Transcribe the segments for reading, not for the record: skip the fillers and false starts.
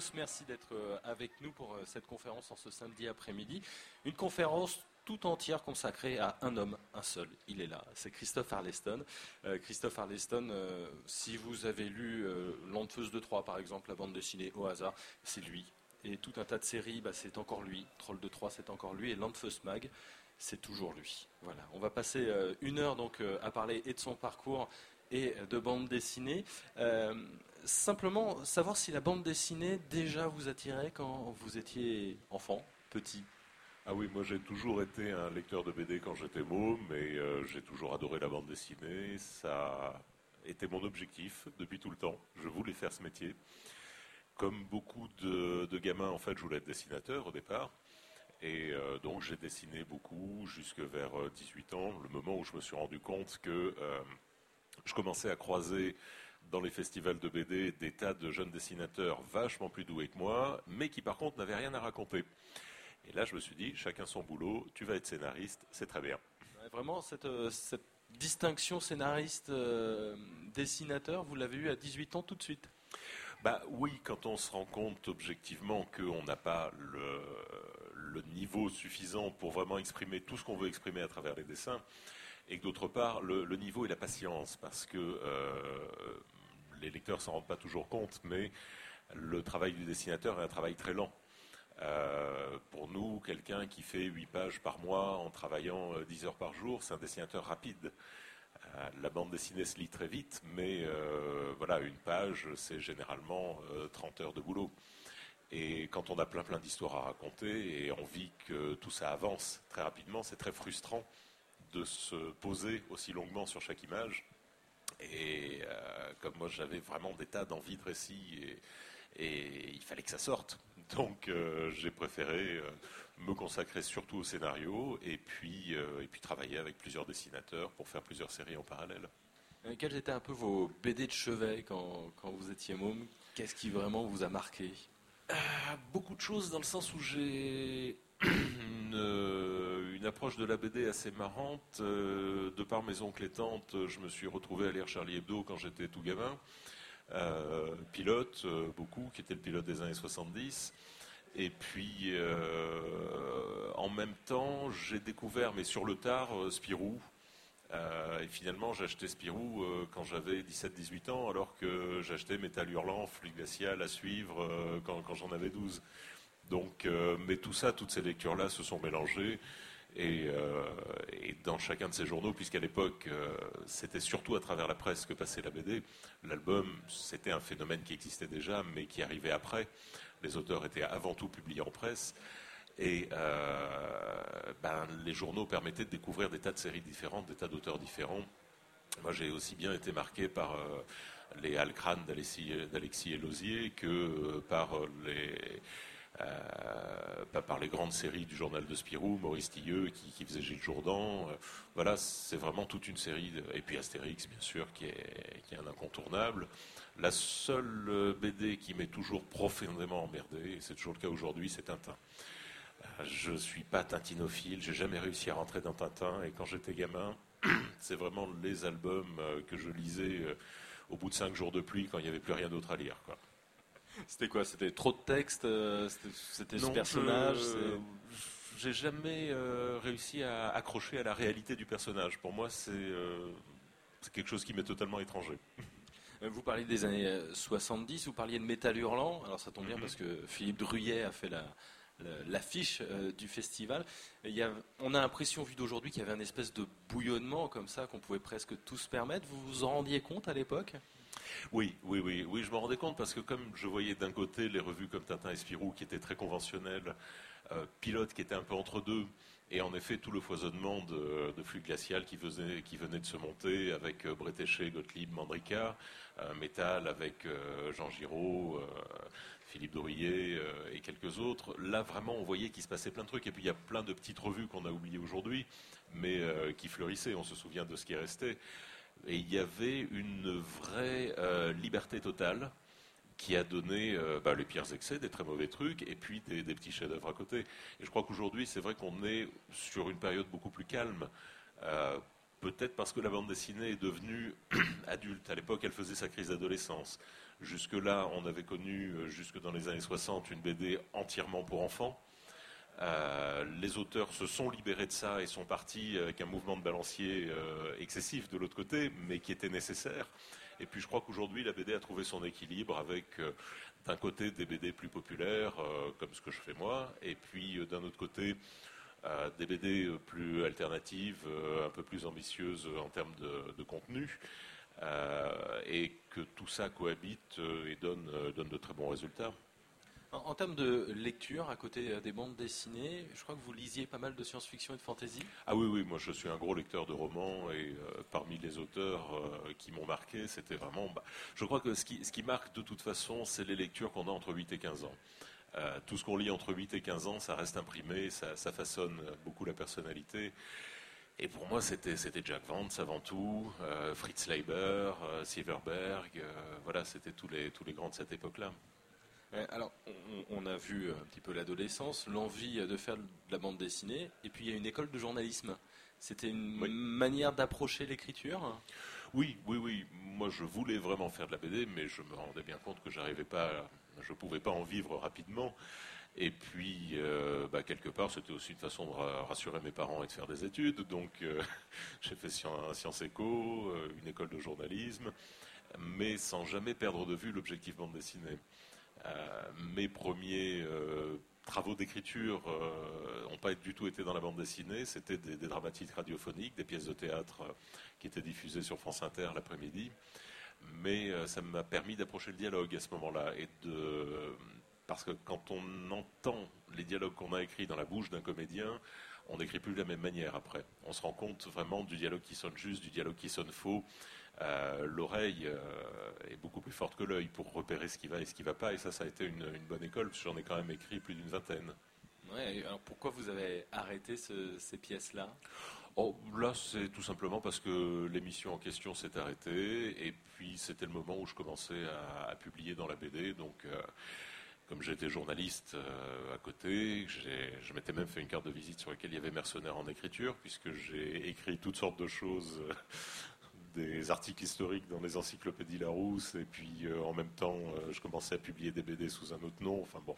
tous, merci d'être avec nous pour cette conférence en ce samedi après-midi. Une conférence tout entière consacrée à un homme, un seul. Il est là, c'est Christophe Arleston. Christophe Arleston, si vous avez lu L'Enfeuse de Troie par exemple, la bande dessinée au hasard, c'est lui. Et tout un tas de séries, c'est encore lui. Troll de Troie, c'est encore lui. Et L'Enfeuse Mag, c'est toujours lui. Voilà. On va passer une heure donc à parler et de son parcours et de bande dessinée. Simplement, savoir si la bande dessinée déjà vous attirait quand vous étiez enfant, petit. Ah oui, moi j'ai toujours été un lecteur de BD quand j'étais môme et j'ai toujours adoré la bande dessinée. Ça était mon objectif depuis tout le temps. Je voulais faire ce métier. Comme beaucoup de gamins, en fait, je voulais être dessinateur au départ. Et donc j'ai dessiné beaucoup jusque vers 18 ans, le moment où je me suis rendu compte que je commençais à croiser dans les festivals de BD des tas de jeunes dessinateurs vachement plus doués que moi, mais qui par contre n'avaient rien à raconter. Et là je me suis dit, chacun son boulot, tu vas être scénariste, c'est très bien. Ouais, vraiment, cette distinction scénariste-dessinateur, vous l'avez eu à 18 ans tout de suite? Bah oui, quand on se rend compte objectivement qu'on n'a pas le niveau suffisant pour vraiment exprimer tout ce qu'on veut exprimer à travers les dessins, et que d'autre part, le niveau et la patience, parce que les lecteurs s'en rendent pas toujours compte, mais le travail du dessinateur est un travail très lent. Pour nous, quelqu'un qui fait 8 pages par mois en travaillant 10 heures par jour, c'est un dessinateur rapide. La bande dessinée se lit très vite, mais voilà, une page, c'est généralement 30 heures de boulot. Et quand on a plein d'histoires à raconter et envie que tout ça avance très rapidement, c'est très frustrant de se poser aussi longuement sur chaque image. Et comme moi j'avais vraiment des tas d'envies de récit et il fallait que ça sorte. Donc j'ai préféré me consacrer surtout au scénario et puis travailler avec plusieurs dessinateurs pour faire plusieurs séries en parallèle. Quels étaient un peu vos BD de chevet quand vous étiez môme? Qu'est-ce qui vraiment vous a marqué? Beaucoup de choses dans le sens où j'ai une approche de la BD assez marrante. De par mes oncles et tantes, je me suis retrouvé à lire Charlie Hebdo quand j'étais tout gamin. Pilote, beaucoup, qui était le pilote des années 70. Et puis, en même temps, j'ai découvert, mais sur le tard, Spirou. Et finalement, j'ai acheté Spirou quand j'avais 17-18 ans, alors que j'achetais Métal Hurlant, Fluide Glacial à suivre quand j'en avais 12. Donc, mais tout ça, toutes ces lectures-là se sont mélangées. Et dans chacun de ces journaux, puisqu'à l'époque, c'était surtout à travers la presse que passait la BD, l'album, c'était un phénomène qui existait déjà, mais qui arrivait après. Les auteurs étaient avant tout publiés en presse. Et les journaux permettaient de découvrir des tas de séries différentes, des tas d'auteurs différents. Moi, j'ai aussi bien été marqué par les Alcran d'Alexis Elosier que par par les grandes séries du journal de Spirou, Maurice Tilleux qui faisait Gilles Jourdan. Voilà, c'est vraiment toute une série. Et puis Astérix, bien sûr, qui est un incontournable. La seule BD qui m'est toujours profondément emmerdé, et c'est toujours le cas aujourd'hui, c'est Tintin. Je suis pas tintinophile, j'ai jamais réussi à rentrer dans Tintin, et quand j'étais gamin, c'est vraiment les albums que je lisais au bout de 5 jours de pluie quand il n'y avait plus rien d'autre à lire, quoi. C'était quoi? C'était trop de texte? C'était ce personnage? J'ai jamais réussi à accrocher à la réalité du personnage. Pour moi, c'est quelque chose qui m'est totalement étranger. Vous parliez des années 70, vous parliez de Métal Hurlant. Alors ça tombe bien parce que Philippe Druyet a fait l'affiche du festival. On a l'impression, vu d'aujourd'hui, qu'il y avait une espèce de bouillonnement comme ça qu'on pouvait presque tous se permettre. Vous vous en rendiez compte à l'époque? Oui, je me rendais compte parce que comme je voyais d'un côté les revues comme Tintin et Spirou qui étaient très conventionnelles, Pilote qui était un peu entre deux, et en effet tout le foisonnement de Fluide Glacial qui venait de se monter avec Bretéché, Gottlieb, Mandrika, Métal avec Jean Giraud, Philippe Drouillet et quelques autres. Là vraiment on voyait qu'il se passait plein de trucs, et puis il y a plein de petites revues qu'on a oubliées aujourd'hui, mais qui fleurissaient, on se souvient de ce qui restait. Et il y avait une vraie liberté totale qui a donné les pires excès, des très mauvais trucs, et puis des petits chefs-d'œuvre à côté. Et je crois qu'aujourd'hui, c'est vrai qu'on est sur une période beaucoup plus calme. Peut-être parce que la bande dessinée est devenue adulte. À l'époque, elle faisait sa crise d'adolescence. Jusque-là, on avait connu, jusque dans les années 60, une BD entièrement pour enfants. Les auteurs se sont libérés de ça et sont partis avec un mouvement de balancier excessif de l'autre côté, mais qui était nécessaire. Et puis je crois qu'aujourd'hui, la BD a trouvé son équilibre avec, d'un côté, des BD plus populaires, comme ce que je fais moi, et puis d'un autre côté, des BD plus alternatives, un peu plus ambitieuses en termes de contenu. Et que tout ça cohabite et donne de très bons résultats. En termes de lecture, à côté des bandes dessinées, je crois que vous lisiez pas mal de science-fiction et de fantasy. Ah oui, oui, moi je suis un gros lecteur de romans et parmi les auteurs qui m'ont marqué, c'était vraiment... je crois que ce qui marque de toute façon, c'est les lectures qu'on a entre 8 et 15 ans. Tout ce qu'on lit entre 8 et 15 ans, ça reste imprimé, ça façonne beaucoup la personnalité. Et pour moi, c'était Jack Vance avant tout, Fritz Leiber, Silverberg, voilà, c'était tous les grands de cette époque-là. Alors, on a vu un petit peu l'adolescence, l'envie de faire de la bande dessinée, et puis il y a une école de journalisme. C'était une manière d'approcher l'écriture? Oui, oui, oui. Moi, je voulais vraiment faire de la BD, mais je me rendais bien compte que je ne pouvais pas en vivre rapidement. Et puis, quelque part, c'était aussi une façon de rassurer mes parents et de faire des études. Donc, j'ai fait Sciences Éco, une école de journalisme, mais sans jamais perdre de vue l'objectif bande dessinée. Mes premiers travaux d'écriture n'ont pas du tout été dans la bande dessinée. C'était des dramatiques radiophoniques, des pièces de théâtre qui étaient diffusées sur France Inter l'après-midi. Mais ça m'a permis d'approcher le dialogue à ce moment-là parce que quand on entend les dialogues qu'on a écrits dans la bouche d'un comédien, on n'écrit plus de la même manière après. On se rend compte vraiment du dialogue qui sonne juste, du dialogue qui sonne faux. L'oreille est beaucoup plus forte que l'œil pour repérer ce qui va et ce qui ne va pas. Et ça a été une bonne école, parce que j'en ai quand même écrit plus d'une vingtaine. Ouais, alors pourquoi vous avez arrêté ces pièces-là? Là, c'est tout simplement parce que l'émission en question s'est arrêtée. Et puis, c'était le moment où je commençais à publier dans la BD. Donc, comme j'étais journaliste à côté, je m'étais même fait une carte de visite sur laquelle il y avait mercenaires en écriture, puisque j'ai écrit toutes sortes de choses, des articles historiques dans les encyclopédies Larousse, et puis en même temps, je commençais à publier des BD sous un autre nom. Enfin bon.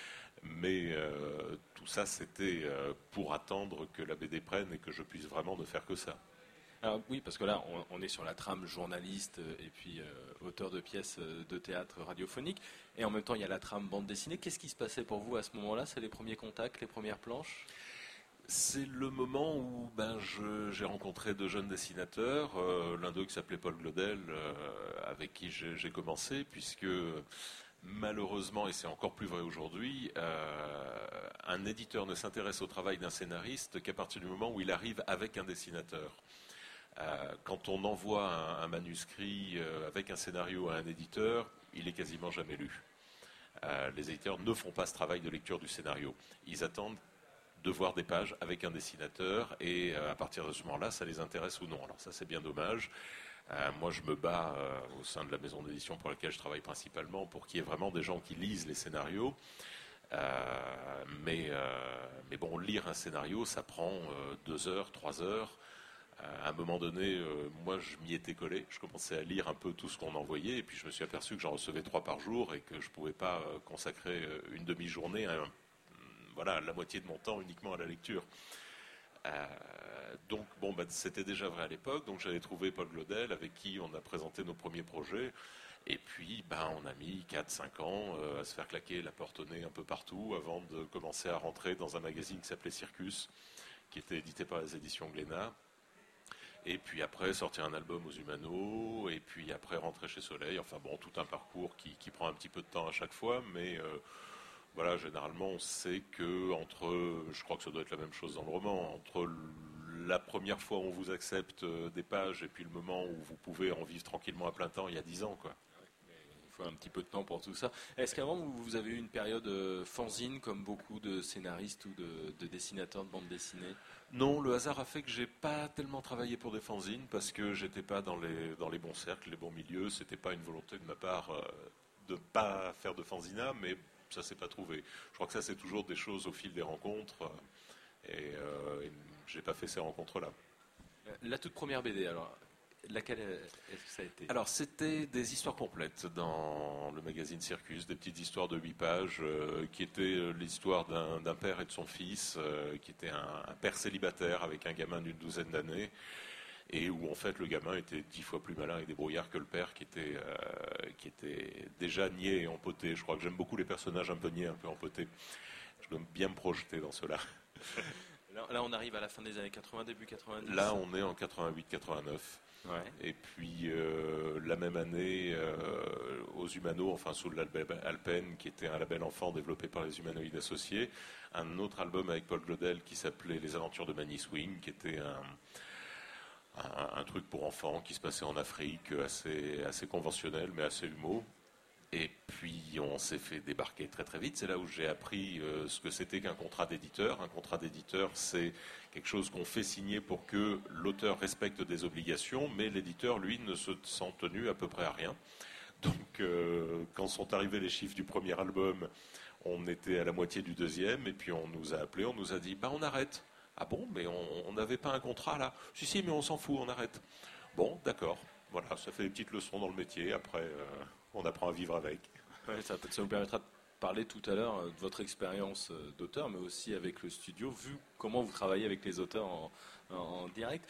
Mais tout ça, c'était pour attendre que la BD prenne et que je puisse vraiment ne faire que ça. Alors, oui, parce que là, on est sur la trame journaliste et puis auteur de pièces de théâtre radiophonique. Et en même temps, il y a la trame bande dessinée. Qu'est-ce qui se passait pour vous à ce moment-là? C'est les premiers contacts, les premières planches? C'est le moment où j'ai rencontré de jeunes dessinateurs, l'un d'eux qui s'appelait Paul Glaudel, avec qui j'ai commencé, puisque malheureusement, et c'est encore plus vrai aujourd'hui, un éditeur ne s'intéresse au travail d'un scénariste qu'à partir du moment où il arrive avec un dessinateur. Quand on envoie un manuscrit avec un scénario à un éditeur, il est quasiment jamais lu. Les éditeurs ne font pas ce travail de lecture du scénario. Ils attendent de voir des pages avec un dessinateur et à partir de ce moment-là, ça les intéresse ou non. Alors ça, c'est bien dommage. Moi, je me bats au sein de la maison d'édition pour laquelle je travaille principalement pour qu'il y ait vraiment des gens qui lisent les scénarios. Mais bon, lire un scénario, ça prend 2 heures, 3 heures. À un moment donné, moi, je m'y étais collé. Je commençais à lire un peu tout ce qu'on envoyait et puis je me suis aperçu que j'en recevais 3 par jour et que je ne pouvais pas consacrer une demi-journée à la moitié de mon temps uniquement à la lecture. Donc, c'était déjà vrai à l'époque. Donc, j'avais trouvé Paul Glaudel avec qui on a présenté nos premiers projets. Et puis, on a mis 4-5 ans à se faire claquer la porte au nez un peu partout avant de commencer à rentrer dans un magazine qui s'appelait Circus, qui était édité par les éditions Glénat. Et puis après, sortir un album aux Humano. Et puis après, rentrer chez Soleil. Enfin bon, tout un parcours qui prend un petit peu de temps à chaque fois. Mais voilà, généralement, on sait que je crois que ça doit être la même chose dans le roman, entre la première fois où on vous accepte des pages et puis le moment où vous pouvez en vivre tranquillement à plein temps, il y a 10 ans, quoi. Il faut un petit peu de temps pour tout ça. Est-ce qu'avant, vous avez eu une période fanzine, comme beaucoup de scénaristes ou de dessinateurs de bande dessinée? Non, le hasard a fait que j'ai pas tellement travaillé pour des fanzines parce que j'étais pas dans les bons cercles, les bons milieux. C'était pas une volonté de ma part de pas faire de fanzina, mais ça s'est pas trouvé. Je crois que ça, c'est toujours des choses au fil des rencontres et j'ai pas fait ces rencontres-là. La toute première BD, alors, Laquelle est-ce que ça a été? Alors, c'était des histoires complètes dans le magazine Circus, des petites histoires de 8 pages qui étaient l'histoire d'un père et de son fils, qui était un père célibataire avec un gamin d'une douzaine d'années, et où en fait le gamin était 10 fois plus malin et débrouillard que le père qui était déjà niais et empoté. Je crois que j'aime beaucoup les personnages un peu niais, un peu empotés. Je dois bien me projeter dans cela. Là, on arrive à la fin des années 80, début 90. Là, on est en 88-89. Ouais. Et puis la même année, aux Humano, enfin sous le label Alpen, qui était un label enfant développé par les Humanoïdes Associés, un autre album avec Paul Claudel qui s'appelait Les Aventures de Manny Swing, qui était un truc pour enfants qui se passait en Afrique, assez conventionnel mais assez humour. Et puis on s'est fait débarquer très très vite. C'est là où j'ai appris ce que c'était qu'un contrat d'éditeur. Un contrat d'éditeur, c'est quelque chose qu'on fait signer pour que l'auteur respecte des obligations, mais l'éditeur, lui, ne se sent tenu à peu près à rien. Donc quand sont arrivés les chiffres du premier album, on était à la moitié du deuxième, et puis on nous a appelés, on nous a dit on arrête. Ah bon, mais on n'avait pas un contrat là? Si, mais on s'en fout, on arrête. Bon, d'accord. Voilà, ça fait des petites leçons dans le métier. Après, on apprend à vivre avec. Ouais, ça nous permettra de parler tout à l'heure de votre expérience d'auteur, mais aussi avec le studio, vu comment vous travaillez avec les auteurs en direct.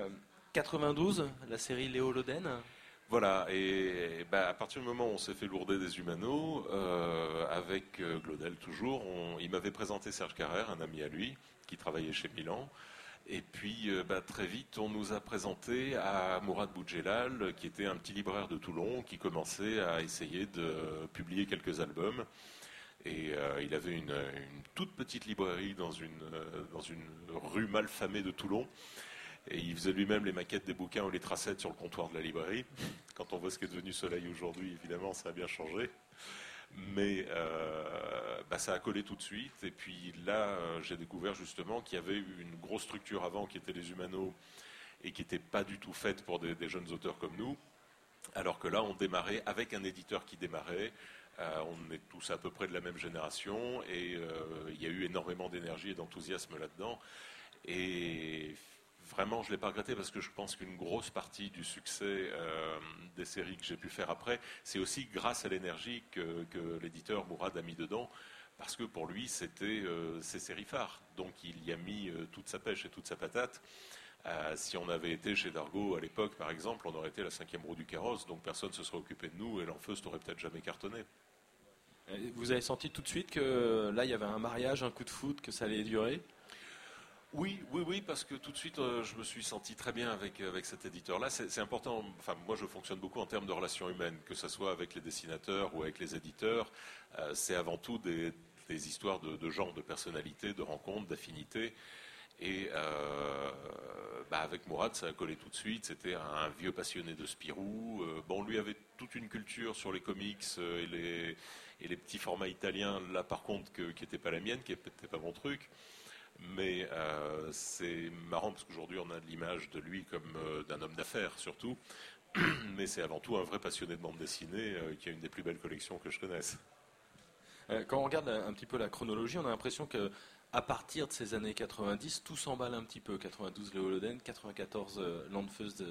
92, la série Léo Loden. Voilà, et à partir du moment où on s'est fait lourder des Humano, avec Claudel toujours, il m'avait présenté Serge Carrère, un ami à lui, qui travaillait chez Milan. Et puis très vite, on nous a présenté à Mourad Boudjelal, qui était un petit libraire de Toulon, qui commençait à essayer de publier quelques albums. Et il avait une toute petite librairie dans une rue malfamée de Toulon. Et il faisait lui-même les maquettes des bouquins ou les tracettes sur le comptoir de la librairie. Quand on voit ce qui est devenu Soleil aujourd'hui, évidemment, ça a bien changé. Mais ça a collé tout de suite. Et puis là, j'ai découvert justement qu'il y avait eu une grosse structure avant qui était les Humano et qui n'était pas du tout faite pour des jeunes auteurs comme nous. Alors que là, on démarrait avec un éditeur qui démarrait. On est tous à peu près de la même génération et il y a eu énormément d'énergie et d'enthousiasme là-dedans. Et vraiment, je ne l'ai pas regretté parce que je pense qu'une grosse partie du succès des séries que j'ai pu faire après, c'est aussi grâce à l'énergie que l'éditeur Mourad a mis dedans, parce que pour lui, c'était ses séries phares. Donc il y a mis toute sa pêche et toute sa patate. Si on avait été chez Dargaud à l'époque, par exemple, on aurait été la 5e roue du carrosse, donc personne ne se serait occupé de nous et l'Enfeust n'aurait peut-être jamais cartonné. Vous avez senti tout de suite que là, il y avait un mariage, un coup de foot, que ça allait durer? Oui, parce que tout de suite, je me suis senti très bien avec cet éditeur-là. C'est important. Enfin, moi, je fonctionne beaucoup en termes de relations humaines, que ce soit avec les dessinateurs ou avec les éditeurs. C'est avant tout des histoires de gens, de personnalités, de rencontres, d'affinités. Et avec Mourad, ça a collé tout de suite. C'était un vieux passionné de Spirou. Lui avait toute une culture sur les comics et les petits formats italiens. Là, par contre, qui n'était pas la mienne, qui n'était pas mon truc. Mais c'est marrant parce qu'aujourd'hui on a l'image de lui comme d'un homme d'affaires surtout, mais c'est avant tout un vrai passionné de bande dessinée qui a une des plus belles collections que je connaisse. Quand on regarde un petit peu la chronologie, on a l'impression que à partir de ces années 90, tout s'emballe un petit peu. 92 Léo Loden, 94 Landfust.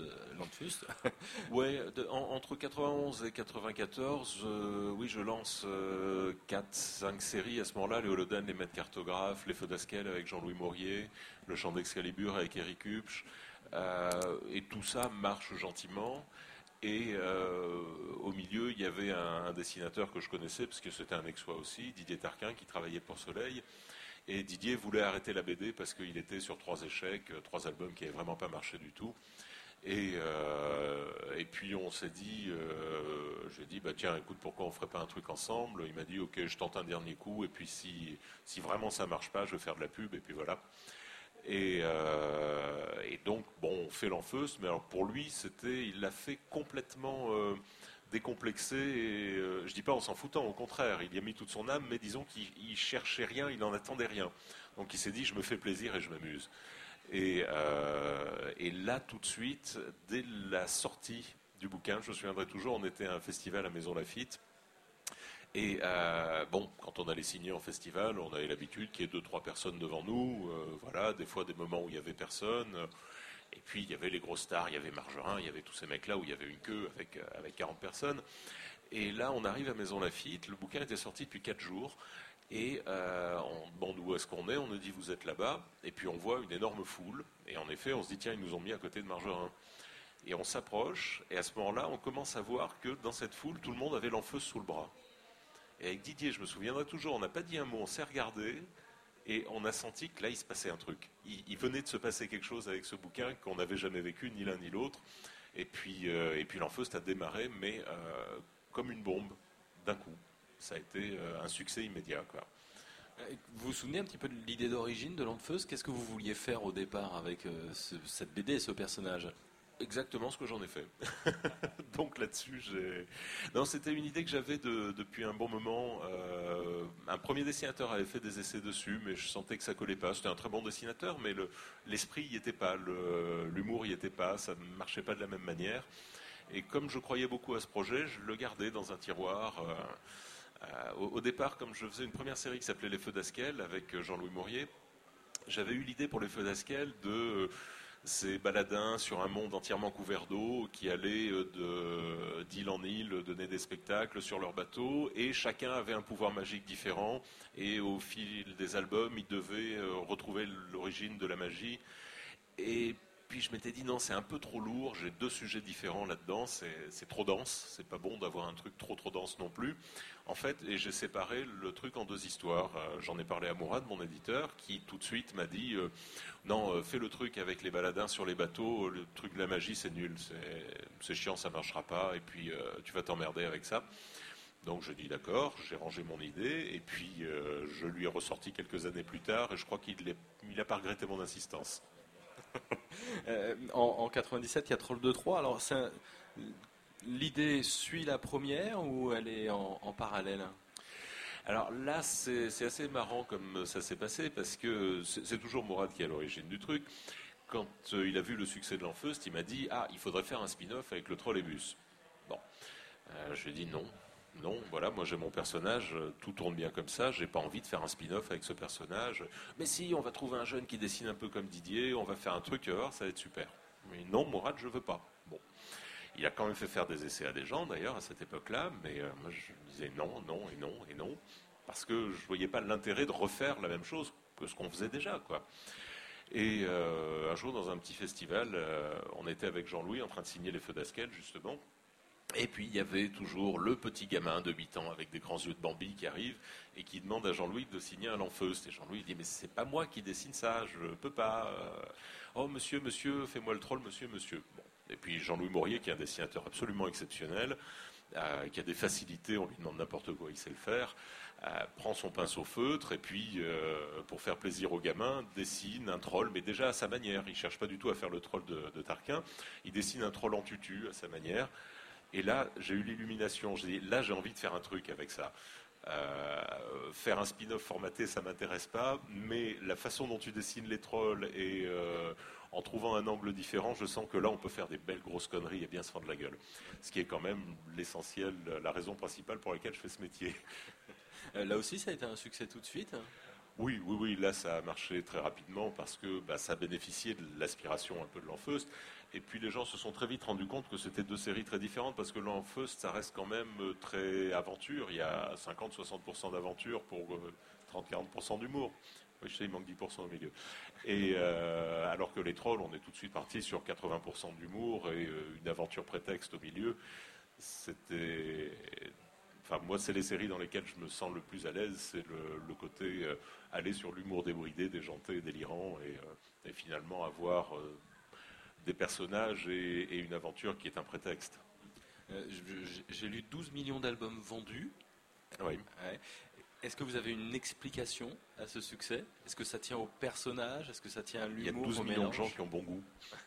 Ouais, entre 91 et 94, oui, je lance 4-5 séries à ce moment-là. Léo Loden, Les Maîtres Cartographes, Les Feux d'Askel avec Jean-Louis Maurier, Le Chant d'Excalibur avec Eric Hupsch. Et tout ça marche gentiment. Et au milieu, il y avait un dessinateur que je connaissais, parce que c'était un ex-soi aussi, Didier Tarquin, qui travaillait pour Soleil. Et Didier voulait arrêter la BD parce qu'il était sur 3 échecs, 3 albums qui n'avaient vraiment pas marché du tout. Et puis on s'est dit, j'ai dit, tiens, écoute, pourquoi on ne ferait pas un truc ensemble? Il m'a dit, ok, je tente un dernier coup, et puis si vraiment ça ne marche pas, je vais faire de la pub, et puis voilà. Et donc, on fait l'Enfeust, mais alors pour lui, il l'a fait complètement décomplexé, et je dis pas en s'en foutant, au contraire, il y a mis toute son âme, mais disons qu'il cherchait rien, il n'en attendait rien. Donc il s'est dit, je me fais plaisir et je m'amuse. Et là, tout de suite, dès la sortie du bouquin, je me souviendrai toujours, on était à un festival à Maison Lafitte. Et quand on allait signer en festival, on avait l'habitude qu'il y ait 2-3 personnes devant nous. Voilà, des fois des moments où il n'y avait personne. Et puis il y avait les grosses stars, il y avait Margerin, il y avait tous ces mecs-là où il y avait une queue avec 40 personnes. Et là, on arrive à Maison Lafitte, le bouquin était sorti depuis 4 jours. Et on demande où est-ce qu'on est, on nous dit vous êtes là-bas, et puis on voit une énorme foule, et en effet on se dit tiens ils nous ont mis à côté de Margerin. Et on s'approche, et à ce moment-là on commence à voir que dans cette foule tout le monde avait l'enfeuse sous le bras. Et avec Didier, je me souviendrai toujours, on n'a pas dit un mot, on s'est regardé, et on a senti que là il se passait un truc. Il venait de se passer quelque chose avec ce bouquin qu'on n'avait jamais vécu, ni l'un ni l'autre, et puis l'enfeuse a démarré, mais comme une bombe, d'un coup. Ça a été un succès immédiat, quoi. Vous vous souvenez un petit peu de l'idée d'origine de l'Enfeuse? Qu'est-ce que vous vouliez faire au départ avec cette BD et ce personnage? Exactement ce que j'en ai fait. Donc là-dessus, non, c'était une idée que j'avais depuis un bon moment. Un premier dessinateur avait fait des essais dessus, mais je sentais que ça collait pas. C'était un très bon dessinateur, mais l'esprit y était pas, l'humour y était pas, ça ne marchait pas de la même manière. Et comme je croyais beaucoup à ce projet, je le gardais dans un tiroir. Au départ, comme je faisais une première série qui s'appelait Les Feux d'Askel avec Jean-Louis Maurier, j'avais eu l'idée pour Les Feux d'Askel de ces baladins sur un monde entièrement couvert d'eau qui allaient d'île en île donner des spectacles sur leur bateau, et chacun avait un pouvoir magique différent, et au fil des albums, ils devaient retrouver l'origine de la magie. Et puis je m'étais dit non, c'est un peu trop lourd, j'ai 2 sujets différents là-dedans, c'est trop dense, c'est pas bon d'avoir un truc trop dense non plus. En fait, et j'ai séparé le truc en 2 histoires. J'en ai parlé à Mourad, mon éditeur, qui tout de suite m'a dit non, fais le truc avec les baladins sur les bateaux, le truc de la magie c'est nul, c'est chiant, ça marchera pas, et puis tu vas t'emmerder avec ça. Donc je dis d'accord, j'ai rangé mon idée, et puis je lui ai ressorti quelques années plus tard, et je crois qu'il n'a pas regretté mon insistance. En 97, il y a Troll 2-3. Alors, l'idée suit la première ou elle est en parallèle? Alors là, c'est assez marrant comme ça s'est passé, parce que c'est toujours Mourad qui est à l'origine du truc. Quand il a vu le succès de l'Enfeust, il m'a dit « Ah, il faudrait faire un spin-off avec le trolleybus ». Bon, je lui ai dit non. Non, voilà, moi j'ai mon personnage, tout tourne bien comme ça, j'ai pas envie de faire un spin-off avec ce personnage. Mais si, on va trouver un jeune qui dessine un peu comme Didier, on va faire un truc, ça va être super. Mais non, Mourad, je veux pas. Bon. Il a quand même fait faire des essais à des gens, d'ailleurs, à cette époque-là, mais moi je me disais non, non, et non, et non, parce que je voyais pas l'intérêt de refaire la même chose que ce qu'on faisait déjà, quoi. Et un jour, dans un petit festival, on était avec Jean-Louis en train de signer Les Feux d'Askel, justement. Et puis il y avait toujours le petit gamin de 8 ans avec des grands yeux de Bambi qui arrive et qui demande à Jean-Louis de signer un L'Enfeust. Et Jean-Louis dit « Mais c'est pas moi qui dessine ça, je peux pas. Oh monsieur, monsieur, fais-moi le troll, monsieur, monsieur. » Bon. Et puis Jean-Louis Maurier, qui est un dessinateur absolument exceptionnel, qui a des facilités, on lui demande n'importe quoi, il sait le faire, prend son pinceau feutre et puis, pour faire plaisir aux gamins, dessine un troll, mais déjà à sa manière. Il ne cherche pas du tout à faire le troll de Tarquin, il dessine un troll en tutu à sa manière. Et là, j'ai eu l'illumination. J'ai dit, là, j'ai envie de faire un truc avec ça. Faire un spin-off formaté, ça m'intéresse pas, mais la façon dont tu dessines les trolls et en trouvant un angle différent, je sens que là, on peut faire des belles grosses conneries et bien se fendre la gueule. Ce qui est quand même l'essentiel, la raison principale pour laquelle je fais ce métier. Là aussi, ça a été un succès tout de suite? Oui, oui, oui, là ça a marché très rapidement parce que ça a bénéficié de l'aspiration un peu de l'Enfeust. Et puis les gens se sont très vite rendus compte que c'était 2 séries très différentes parce que l'Enfeust, ça reste quand même très aventure. Il y a 50-60% d'aventure pour 30-40% d'humour. Oui, je sais, il manque 10% au milieu. Et alors que les trolls, on est tout de suite parti sur 80% d'humour et une aventure prétexte au milieu. C'était... Enfin, moi, c'est les séries dans lesquelles je me sens le plus à l'aise, c'est le côté aller sur l'humour débridé, déjanté, délirant, et finalement avoir des personnages et une aventure qui est un prétexte. J'ai lu 12 millions d'albums vendus. Oui. Ouais. Est-ce que vous avez une explication à ce succès? Est-ce que ça tient au personnage? Est-ce que ça tient à l'humour? Il y a 12 millions de gens qui ont bon goût.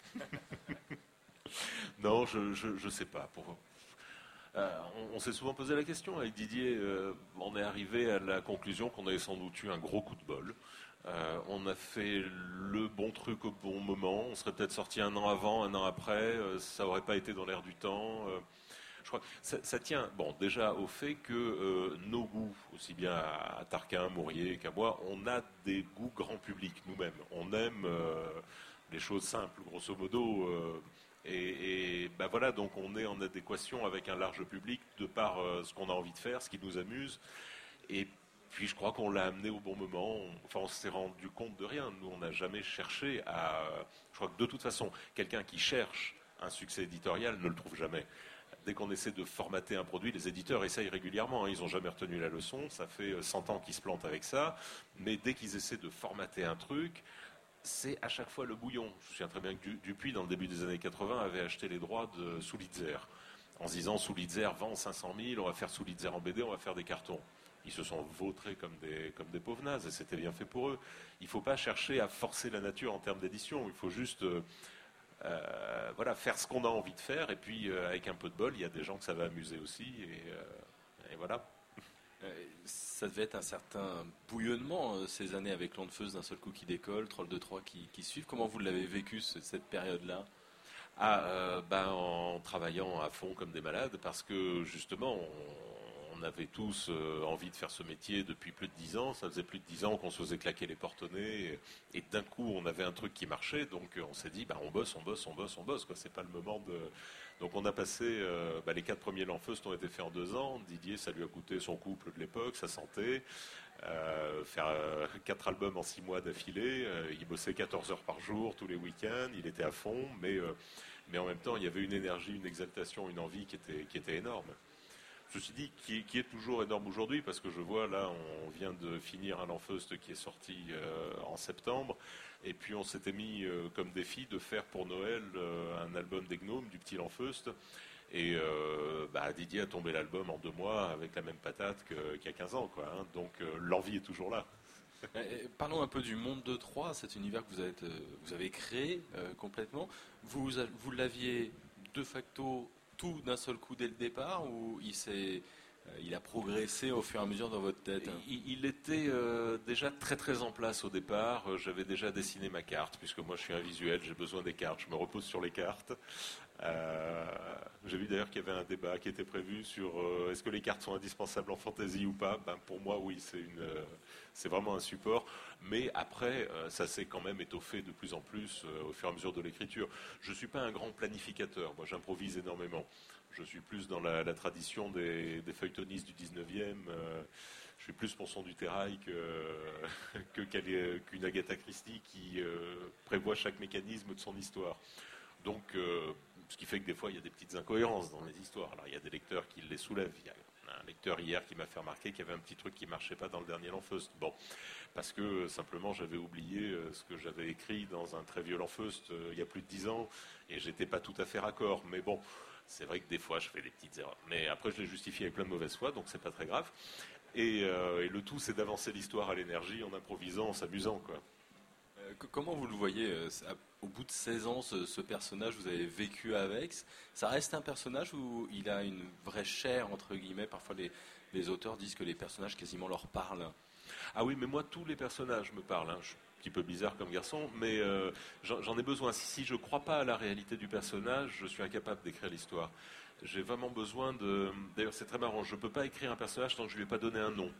Non, je sais pas. On s'est souvent posé la question avec Didier. On est arrivé à la conclusion qu'on avait sans doute eu un gros coup de bol. On a fait le bon truc au bon moment. On serait peut-être sorti un an avant, un an après. Ça n'aurait pas été dans l'air du temps. Je crois que ça tient, bon, déjà au fait que nos goûts, aussi bien à Tarquin, Maurier qu'à moi, on a des goûts grand public nous-mêmes. On aime les choses simples, grosso modo. Et ben voilà, donc on est en adéquation avec un large public de par ce qu'on a envie de faire, ce qui nous amuse. Et puis je crois qu'on l'a amené au bon moment. On s'est rendu compte de rien. Nous, on n'a jamais cherché à. Je crois que de toute façon, quelqu'un qui cherche un succès éditorial ne le trouve jamais. Dès qu'on essaie de formater un produit, les éditeurs essayent régulièrement. Ils n'ont jamais retenu la leçon. Ça fait 100 ans qu'ils se plantent avec ça. Mais dès qu'ils essaient de formater un truc, c'est à chaque fois le bouillon. Je me souviens très bien que Dupuis, dans le début des années 80, avait acheté les droits de Soulitzer. En se disant, Soulitzer vend 500 000, on va faire Soulitzer en BD, on va faire des cartons. Ils se sont vautrés comme des pauvres nazes, et c'était bien fait pour eux. Il ne faut pas chercher à forcer la nature en termes d'édition. Il faut juste voilà, faire ce qu'on a envie de faire, et puis avec un peu de bol, il y a des gens que ça va amuser aussi, et voilà. Ça devait être un certain bouillonnement ces années avec Landfeus d'un seul coup qui décolle, Troll de Troyes qui suivent. Comment vous l'avez vécu cette période-là? En travaillant à fond comme des malades, parce que justement on avait tous envie de faire ce métier depuis plus de 10 ans. Ça faisait plus de 10 ans qu'on se faisait claquer les portes au nez, et d'un coup on avait un truc qui marchait, donc on s'est dit on bosse quoi. C'est pas le moment de. Donc on a passé les 4 premiers Lanfeust ont été faits en 2 ans. Didier, ça lui a coûté son couple de l'époque, sa santé. Faire 4 albums en 6 mois d'affilée, il bossait 14 heures par jour tous les week-ends, il était à fond, mais en même temps il y avait une énergie, une exaltation, une envie qui était énorme. Ceci dit, qui est toujours énorme aujourd'hui, parce que je vois là, on vient de finir un Lanfeust qui est sorti en septembre, et puis on s'était mis comme défi de faire pour Noël un album des Gnomes, du petit Lanfeust, et Didier a tombé l'album en 2 mois avec la même patate qu'il y a 15 ans, quoi, hein. Donc l'envie est toujours là. Parlons un peu du monde de Troyes, cet univers que vous avez créé complètement. Vous l'aviez de facto tout d'un seul coup dès le départ, ou il a progressé au fur et à mesure dans votre tête? Il était déjà très très en place au départ. J'avais déjà dessiné ma carte, puisque moi je suis un visuel, j'ai besoin des cartes, je me repose sur les cartes. J'ai vu d'ailleurs qu'il y avait un débat qui était prévu sur est-ce que les cartes sont indispensables en fantasy ou pas. Pour moi, oui, c'est vraiment un support. Mais après, ça s'est quand même étoffé de plus en plus au fur et à mesure de l'écriture. Je ne suis pas un grand planificateur. Moi, j'improvise énormément. Je suis plus dans la tradition des feuilletonistes du 19e. Je suis plus Ponson du Terrail qu'une Agatha Christie qui prévoit chaque mécanisme de son histoire. Donc, ce qui fait que des fois, il y a des petites incohérences dans les histoires. Alors, il y a des lecteurs qui les soulèvent. Il y a un lecteur hier qui m'a fait remarquer qu'il y avait un petit truc qui ne marchait pas dans le dernier Lanfeust. Bon, parce que simplement, j'avais oublié ce que j'avais écrit dans un très vieux Lanfeust il y a plus de 10 ans, et j'étais pas tout à fait raccord. Mais bon, c'est vrai que des fois, je fais des petites erreurs. Mais après, je les justifie avec plein de mauvaise foi, donc c'est pas très grave. Et le tout, c'est d'avancer l'histoire à l'énergie, en improvisant, en s'amusant, quoi. Comment vous le voyez au bout de 16 ans, ce personnage, vous avez vécu avec? Ça reste un personnage où il a une vraie chair, entre guillemets? Parfois, les auteurs disent que les personnages quasiment leur parlent. Ah oui, mais moi, tous les personnages me parlent, hein. Je suis un petit peu bizarre comme garçon, mais j'en ai besoin. Si je ne crois pas à la réalité du personnage, je suis incapable d'écrire l'histoire. J'ai vraiment besoin de. D'ailleurs, c'est très marrant, je ne peux pas écrire un personnage tant que je ne lui ai pas donné un nom.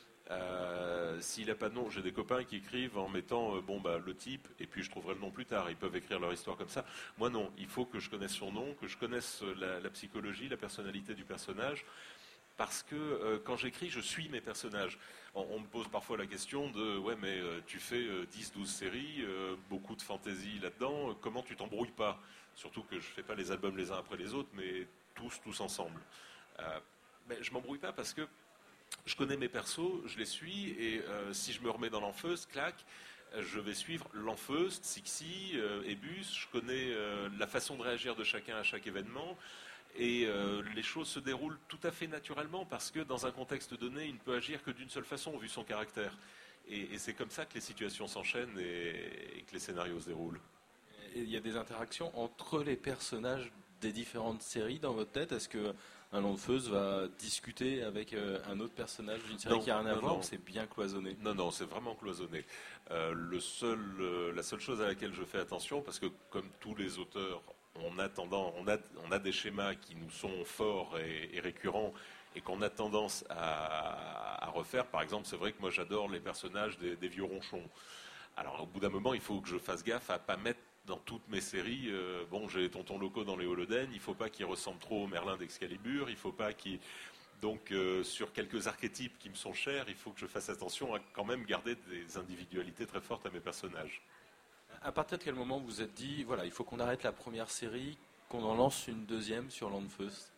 S'il n'a pas de nom, j'ai des copains qui écrivent en mettant le type, et puis je trouverai le nom plus tard. Ils peuvent écrire leur histoire comme ça. Moi non, il faut que je connaisse son nom, que je connaisse la psychologie, la personnalité du personnage, parce que quand j'écris, je suis mes personnages. On me pose parfois la question de ouais, mais tu fais 10-12 séries, beaucoup de fantaisie là-dedans, comment tu t'embrouilles pas? Surtout que je fais pas les albums les uns après les autres, mais tous ensemble. Mais je m'embrouille pas parce que je connais mes persos, je les suis, et si je me remets dans Lanfeust, clac, je vais suivre Lanfeust, Sixi, Ebus, je connais la façon de réagir de chacun à chaque événement, et les choses se déroulent tout à fait naturellement, parce que dans un contexte donné, il ne peut agir que d'une seule façon, vu son caractère. Et c'est comme ça que les situations s'enchaînent et que les scénarios se déroulent. Et il y a des interactions entre les personnages des différentes séries dans votre tête? Est-ce que un Lanfeus va discuter avec un autre personnage d'une série qui n'a rien à voir, ou c'est bien cloisonné? Non, c'est vraiment cloisonné. La seule chose à laquelle je fais attention, parce que comme tous les auteurs, on a des schémas qui nous sont forts et récurrents, et qu'on a tendance à refaire. Par exemple, c'est vrai que moi j'adore les personnages des vieux ronchons. Alors au bout d'un moment, il faut que je fasse gaffe à ne pas mettre dans toutes mes séries, j'ai Tonton Loco dans les Holoden, il ne faut pas qu'il ressemble trop au Merlin d'Excalibur, il ne faut pas qu'il... Donc sur quelques archétypes qui me sont chers, il faut que je fasse attention à quand même garder des individualités très fortes à mes personnages. À partir de quel moment vous vous êtes dit, voilà, il faut qu'on arrête la première série, qu'on en lance une deuxième sur Landfeust?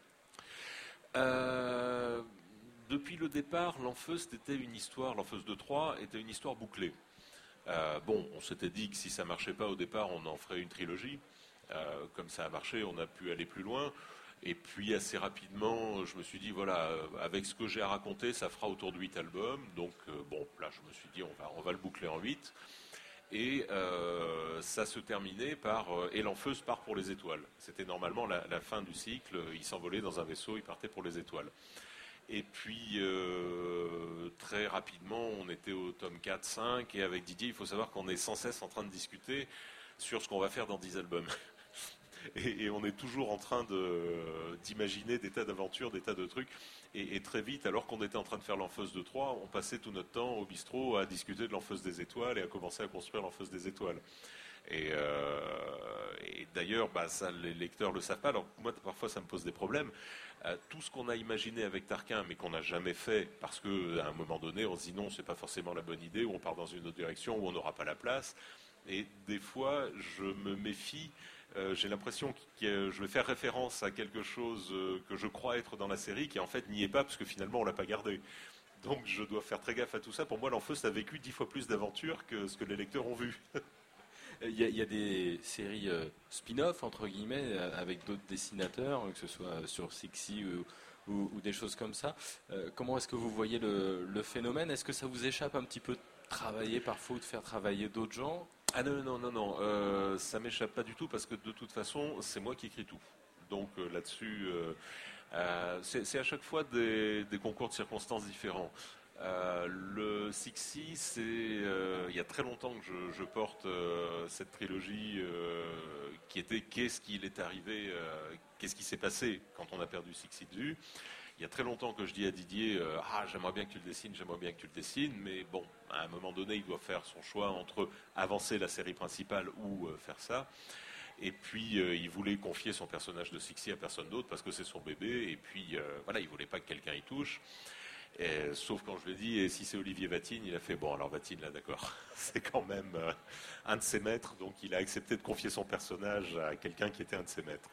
Depuis le départ, Landfeust était une histoire, Landfeust 2-3 était une histoire bouclée. On s'était dit que si ça marchait pas au départ, on en ferait une trilogie. Comme ça a marché, on a pu aller plus loin. Et puis assez rapidement, je me suis dit, voilà, avec ce que j'ai à raconter, ça fera autour de 8 albums. Donc là, je me suis dit, on va le boucler en 8. Et ça se terminait par et Landfeust part pour les étoiles. C'était normalement la fin du cycle. Il s'envolait dans un vaisseau, il partait pour les étoiles. Et puis très rapidement, on était au tome 4, 5, et avec Didier, il faut savoir qu'on est sans cesse en train de discuter sur ce qu'on va faire dans 10 albums. Et on est toujours en train d'imaginer des tas d'aventures, des tas de trucs. Et très vite, alors qu'on était en train de faire l'Enfeuse de 3, on passait tout notre temps au bistrot à discuter de l'Enfeuse des étoiles et à commencer à construire l'Enfeuse des étoiles. Et d'ailleurs, ça, les lecteurs ne le savent pas. Alors moi, parfois, ça me pose des problèmes. Tout ce qu'on a imaginé avec Tarquin, mais qu'on n'a jamais fait, parce qu'à un moment donné, on se dit non, c'est pas forcément la bonne idée, ou on part dans une autre direction, où on n'aura pas la place. Et des fois, je me méfie. J'ai l'impression que je vais faire référence à quelque chose que je crois être dans la série, qui en fait n'y est pas, parce que finalement, on l'a pas gardé. Donc je dois faire très gaffe à tout ça. Pour moi, l'Enfeust a vécu 10 fois plus d'aventures que ce que les lecteurs ont vu. Il y a des séries spin-off, entre guillemets, avec d'autres dessinateurs, que ce soit sur Sixi ou des choses comme ça. Comment est-ce que vous voyez le phénomène? Est-ce que ça vous échappe un petit peu de travailler parfois ou de faire travailler d'autres gens? Ah non, ça m'échappe pas du tout parce que de toute façon, c'est moi qui écris tout. Donc là-dessus, c'est à chaque fois des concours de circonstances différents. Le Sixi, il y a très longtemps que je porte cette trilogie qui était qu'est-ce qu'il est arrivé, qu'est-ce qui s'est passé quand on a perdu Sixi de vue. Il y a très longtemps que je dis à Didier, j'aimerais bien que tu le dessines, mais bon, à un moment donné, il doit faire son choix entre avancer la série principale ou faire ça. Et puis, il voulait confier son personnage de Sixi à personne d'autre parce que c'est son bébé, et puis, il voulait pas que quelqu'un y touche. Sauf quand je lui ai dit, et si c'est Olivier Vatine, il a fait, bon, alors Vatine, là, d'accord, c'est quand même un de ses maîtres, donc il a accepté de confier son personnage à quelqu'un qui était un de ses maîtres.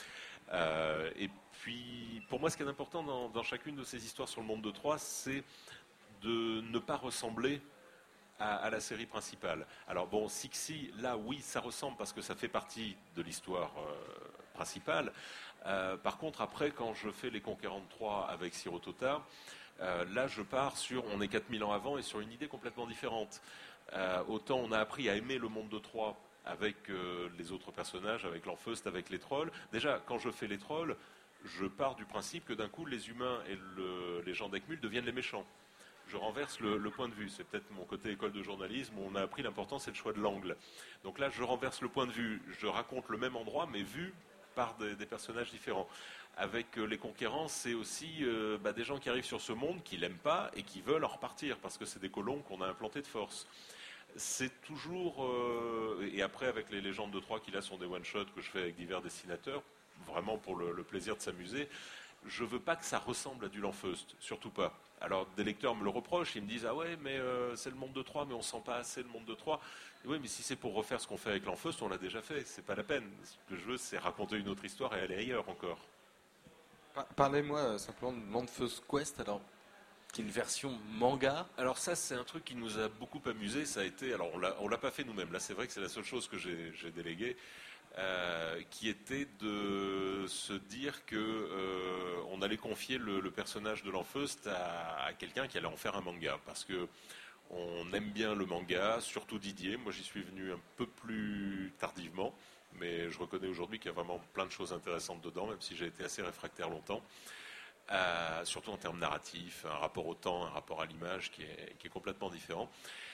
Et puis, pour moi, ce qui est important dans chacune de ces histoires sur le monde de Troie, c'est de ne pas ressembler à la série principale. Alors bon, Sixi, là, oui, ça ressemble parce que ça fait partie de l'histoire principale. Par contre, après, quand je fais Les Conquérants de Troie avec Sirotota, là, je pars on est 4000 ans avant et sur une idée complètement différente. Autant on a appris à aimer le monde de Troie avec les autres personnages, avec l'Enfeust, avec les trolls. Déjà, quand je fais les trolls, je pars du principe que d'un coup, les humains et les gens d'Eckmühl deviennent les méchants. Je renverse le point de vue. C'est peut-être mon côté école de journalisme où on a appris l'importance et le choix de l'angle. Donc là, je renverse le point de vue. Je raconte le même endroit, mais vu par des personnages différents. Avec les conquérants, c'est aussi des gens qui arrivent sur ce monde, qui l'aiment pas et qui veulent en repartir parce que c'est des colons qu'on a implantés de force. C'est toujours... et après, avec les légendes de Troie, qui là sont des one-shots que je fais avec divers dessinateurs, vraiment pour le plaisir de s'amuser, je veux pas que ça ressemble à du Lanfeust, surtout pas. Alors des lecteurs me le reprochent, ils me disent ah ouais mais c'est le monde de Troie mais on sent pas assez le monde de Troie. Et oui mais si c'est pour refaire ce qu'on fait avec Lanfeust, on l'a déjà fait, c'est pas la peine. Ce que je veux c'est raconter une autre histoire et aller ailleurs encore. Parlez-moi simplement de Landfeust Quest alors, qui est une version manga. Alors ça c'est un truc qui nous a beaucoup amusé, ça a été, alors on l'a pas fait nous-mêmes, là c'est vrai que c'est la seule chose que j'ai déléguée. Qui était de se dire que on allait confier le personnage de l'Enfeust à quelqu'un qui allait en faire un manga, parce que on aime bien le manga, surtout Didier. Moi, j'y suis venu un peu plus tardivement, mais je reconnais aujourd'hui qu'il y a vraiment plein de choses intéressantes dedans, même si j'ai été assez réfractaire longtemps. Surtout en termes narratifs, un rapport au temps, un rapport à l'image qui est complètement différent.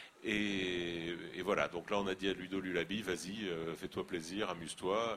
Et voilà, donc là on a dit à Ludo Lulabi, vas-y, fais-toi plaisir, amuse-toi.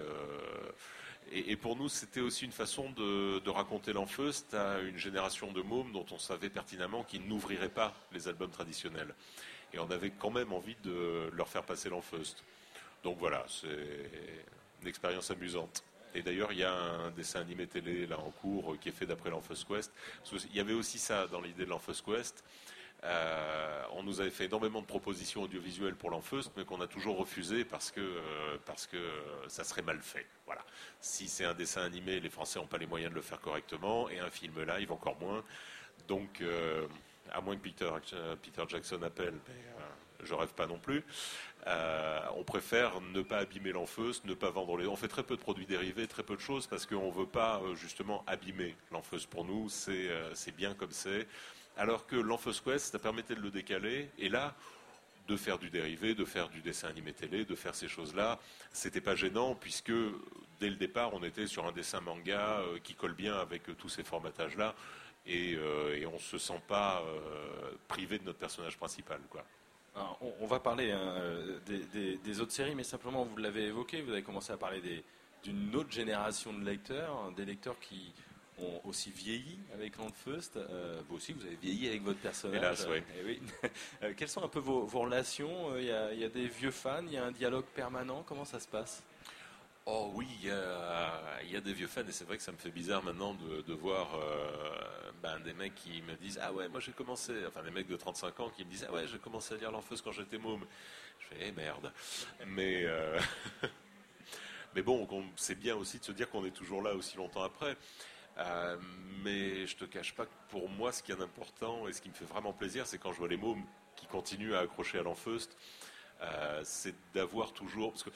Et pour nous, c'était aussi une façon de raconter l'Enfeust à une génération de mômes dont on savait pertinemment qu'ils n'ouvriraient pas les albums traditionnels. Et on avait quand même envie de leur faire passer l'Enfeust. Donc voilà, c'est une expérience amusante. Et d'ailleurs, il y a un dessin animé télé là en cours qui est fait d'après l'Enfos Quest. Il y avait aussi ça dans l'idée de l'Enfos Quest. On nous avait fait énormément de propositions audiovisuelles pour l'Enfeust, mais qu'on a toujours refusé parce que ça serait mal fait. Voilà. Si c'est un dessin animé, les Français n'ont pas les moyens de le faire correctement, et un film live encore moins. Donc, à moins que Peter Jackson appelle, mais je rêve pas non plus. On préfère ne pas abîmer l'Enfeust, ne pas vendre les. On fait très peu de produits dérivés, très peu de choses parce qu'on veut pas justement abîmer l'Enfeust. Pour nous, c'est bien comme c'est. Alors que l'Enfeust Quest, ça permettait de le décaler, et là, de faire du dérivé, de faire du dessin animé télé, de faire ces choses-là, c'était pas gênant puisque dès le départ, on était sur un dessin manga qui colle bien avec tous ces formatages-là, et on se sent pas privé de notre personnage principal, quoi. Alors, on va parler des autres séries, mais simplement, vous l'avez évoqué, vous avez commencé à parler d'une autre génération de lecteurs, des lecteurs qui ont aussi vieilli avec l'Enfeust. Vous aussi, vous avez vieilli avec votre personnage. Hélas, oui. Oui. Quelles sont un peu vos relations? Il y a des vieux fans, il y a un dialogue permanent. Comment ça se passe? Oh oui, il y a des vieux fans, et c'est vrai que ça me fait bizarre maintenant de voir des mecs qui me disent ah ouais, moi j'ai commencé, enfin des mecs de 35 ans qui me disent ah ouais, j'ai commencé à lire l'Enfeust quand j'étais môme. Je fais merde. Mais mais bon, c'est bien aussi de se dire qu'on est toujours là aussi longtemps après. Mais je te cache pas que pour moi, ce qui est important et ce qui me fait vraiment plaisir, c'est quand je vois les mômes qui continuent à accrocher à l'Enfeust, c'est d'avoir toujours, parce que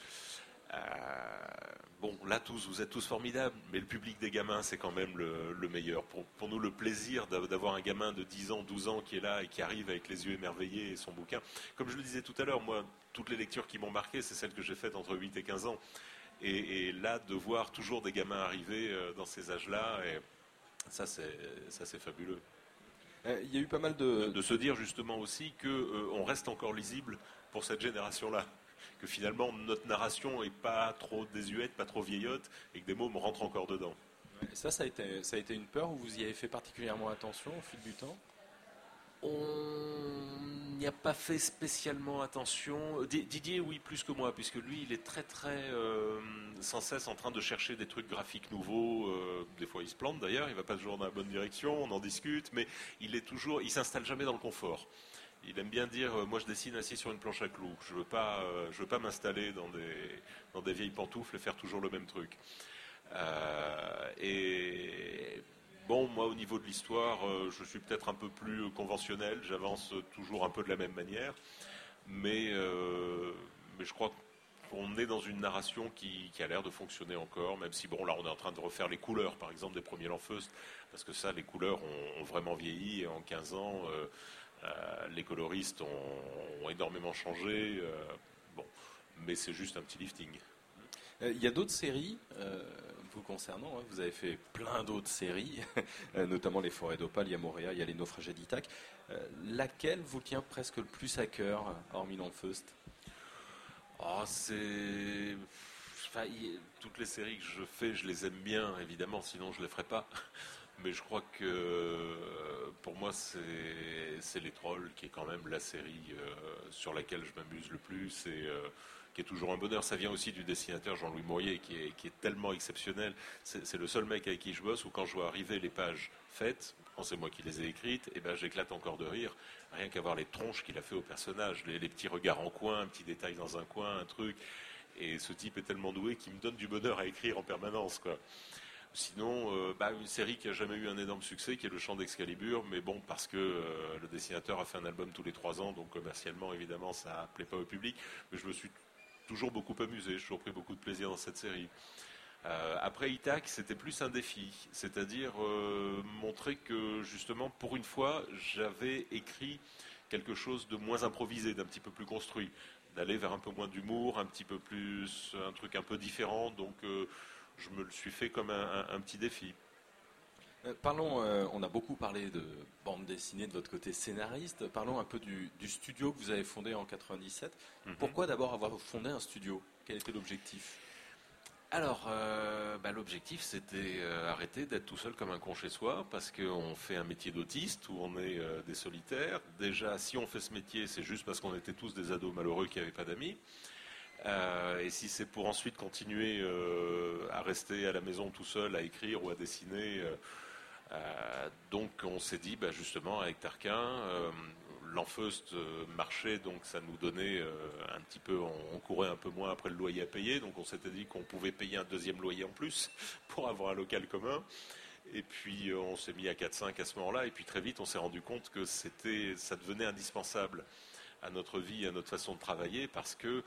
bon, là vous êtes tous formidables, mais le public des gamins, c'est quand même le meilleur. Pour nous, le plaisir d'avoir un gamin de 10 ans, 12 ans qui est là et qui arrive avec les yeux émerveillés et son bouquin. Comme je le disais tout à l'heure, moi, toutes les lectures qui m'ont marqué, c'est celles que j'ai faites entre 8 et 15 ans. Et là, de voir toujours des gamins arriver dans ces âges-là, et ça c'est fabuleux. Il y a eu pas mal De se dire justement aussi qu'on reste encore lisible pour cette génération-là. Que finalement, notre narration n'est pas trop désuète, pas trop vieillotte, et que des mômes rentrent encore dedans. Ça a été une peur où vous y avez fait particulièrement attention au fil du temps? On n'y a pas fait spécialement attention. Didier, oui, plus que moi, puisque lui, il est très, très sans cesse en train de chercher des trucs graphiques nouveaux. Des fois, il se plante d'ailleurs, il va pas toujours dans la bonne direction, on en discute, mais il s'installe jamais dans le confort. Il aime bien dire, moi je dessine assis sur une planche à clous. Je veux pas m'installer dans des vieilles pantoufles et faire toujours le même truc. Et bon, moi, au niveau de l'histoire, je suis peut-être un peu plus conventionnel. J'avance toujours un peu de la même manière. Mais je crois qu'on est dans une narration qui a l'air de fonctionner encore, même si, bon, là, on est en train de refaire les couleurs, par exemple, des premiers L'Enfeust, parce que ça, les couleurs ont vraiment vieilli. Et en 15 ans, les coloristes ont énormément changé. Bon, mais c'est juste un petit lifting. Il y a d'autres séries vous concernant, hein. Vous avez fait plein d'autres séries, notamment les Forêts d'Opale, il y a Moréa, il y a les Naufragés d'Ithaque. Laquelle vous tient presque le plus à cœur, hormis l'Enfeust? Toutes les séries que je fais, je les aime bien, évidemment, sinon je ne les ferais pas. Mais je crois que pour moi, c'est Les Trolls qui est quand même la série sur laquelle je m'amuse le plus et qui est toujours un bonheur. Ça vient aussi du dessinateur Jean-Louis Mourier qui est tellement exceptionnel. C'est le seul mec avec qui je bosse où quand je vois arriver les pages faites, quand c'est moi qui les ai écrites, et ben j'éclate encore de rire. Rien qu'à voir les tronches qu'il a fait au personnage, les petits regards en coin, un petit détail dans un coin, un truc. Et ce type est tellement doué qu'il me donne du bonheur à écrire en permanence, quoi. Sinon, une série qui a jamais eu un énorme succès, qui est Le Chant d'Excalibur, mais bon, parce que le dessinateur a fait un album tous les 3 ans, donc commercialement, évidemment, ça plaît pas au public. Mais je me suis toujours beaucoup amusé, j'ai toujours pris beaucoup de plaisir dans cette série. Après Ithaque, c'était plus un défi, c'est-à-dire montrer que justement, pour une fois, j'avais écrit quelque chose de moins improvisé, d'un petit peu plus construit, d'aller vers un peu moins d'humour, un truc un peu différent, donc je me le suis fait comme un petit défi. Parlons, on a beaucoup parlé de bande dessinée de votre côté scénariste. Parlons un peu du studio que vous avez fondé en 97. Pourquoi d'abord avoir fondé un studio? Quel était l'objectif? Alors, l'objectif, c'était arrêter d'être tout seul comme un con chez soi, parce qu'on fait un métier d'autiste, où on est des solitaires. Déjà, si on fait ce métier, c'est juste parce qu'on était tous des ados malheureux qui n'avaient pas d'amis. Et si c'est pour ensuite continuer à rester à la maison tout seul, à écrire ou à dessiner, donc on s'est dit justement avec Tarquin, l'Enfeust marchait, donc ça nous donnait un petit peu, on courait un peu moins après le loyer à payer, donc on s'était dit qu'on pouvait payer un deuxième loyer en plus pour avoir un local commun. Et puis on s'est mis à 4-5 à ce moment-là, et puis très vite on s'est rendu compte que ça devenait indispensable à notre vie, à notre façon de travailler, parce que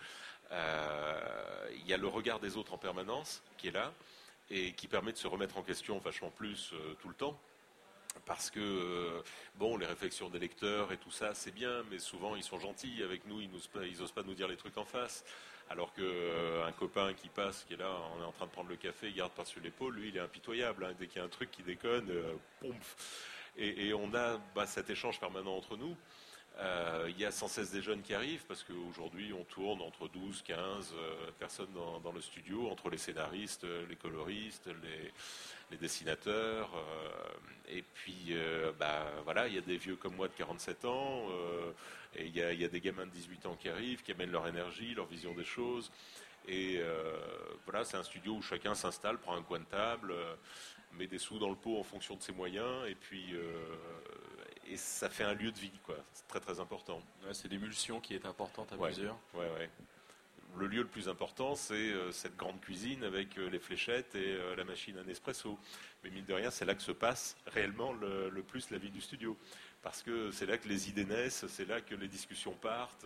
il y a le regard des autres en permanence qui est là et qui permet de se remettre en question vachement plus tout le temps. Parce que, les réflexions des lecteurs et tout ça, c'est bien, mais souvent ils sont gentils avec nous, ils n'osent pas nous dire les trucs en face. Alors qu'un copain qui passe, qui est là, on est en train de prendre le café, il garde par-dessus l'épaule, lui il est impitoyable, hein. Dès qu'il y a un truc qui déconne, poumf. Et on a cet échange permanent entre nous. Il y a sans cesse des jeunes qui arrivent, parce qu'aujourd'hui on tourne entre 12, 15 personnes dans le studio, entre les scénaristes, les coloristes, les dessinateurs, et puis voilà, il y a des vieux comme moi de 47 ans, et il y a des gamins de 18 ans qui arrivent, qui amènent leur énergie, leur vision des choses, et voilà, c'est un studio où chacun s'installe, prend un coin de table, met des sous dans le pot en fonction de ses moyens, et puis et ça fait un lieu de vie, quoi. C'est très très important. Ouais, c'est l'émulsion qui est importante à Ouais. plusieurs. Ouais. Le lieu le plus important, c'est cette grande cuisine avec les fléchettes et la machine à Nespresso. Mais mine de rien, c'est là que se passe réellement le plus la vie du studio. Parce que c'est là que les idées naissent, c'est là que les discussions partent.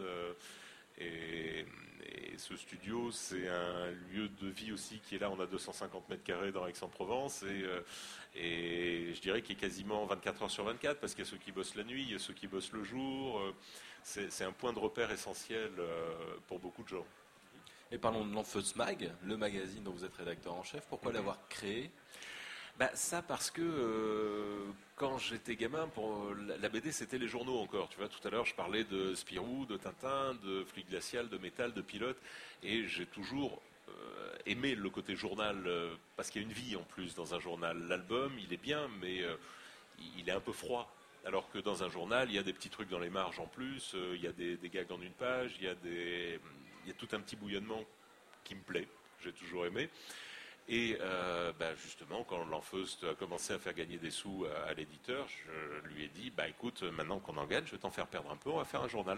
Et ce studio, c'est un lieu de vie aussi qui est là. On a 250 mètres carrés dans Aix-en-Provence et je dirais qu'il est quasiment 24 heures sur 24 parce qu'il y a ceux qui bossent la nuit, il y a ceux qui bossent le jour. C'est un point de repère essentiel pour beaucoup de gens. Et parlons de l'Enfeust Mag, le magazine dont vous êtes rédacteur en chef. Pourquoi l'avoir créé? Ça parce que quand j'étais gamin, pour la BD c'était les journaux encore. Tu vois, tout à l'heure je parlais de Spirou, de Tintin, de Fluide Glacial, de Métal, de Pilote, et j'ai toujours aimé le côté journal parce qu'il y a une vie en plus dans un journal. L'album il est bien, mais il est un peu froid. Alors que dans un journal, il y a des petits trucs dans les marges en plus, il y a des gags en une page, il y a tout un petit bouillonnement qui me plaît, j'ai toujours aimé. Et justement, quand l'Enfeust a commencé à faire gagner des sous à l'éditeur, je lui ai dit, écoute, maintenant qu'on en gagne, je vais t'en faire perdre un peu, on va faire un journal.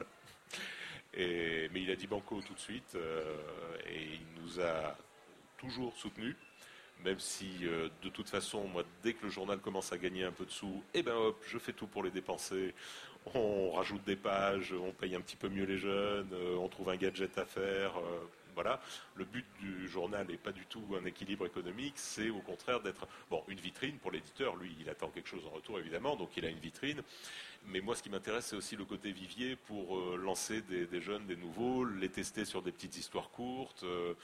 Mais il a dit banco tout de suite, et il nous a toujours soutenus, même si de toute façon, moi, dès que le journal commence à gagner un peu de sous, hop, je fais tout pour les dépenser. On rajoute des pages, on paye un petit peu mieux les jeunes, on trouve un gadget à faire. Voilà, le but du journal n'est pas du tout un équilibre économique, c'est au contraire d'être une vitrine pour l'éditeur. Lui, il attend quelque chose en retour évidemment, donc il a une vitrine. Mais moi, ce qui m'intéresse, c'est aussi le côté vivier pour lancer des jeunes, des nouveaux, les tester sur des petites histoires courtes,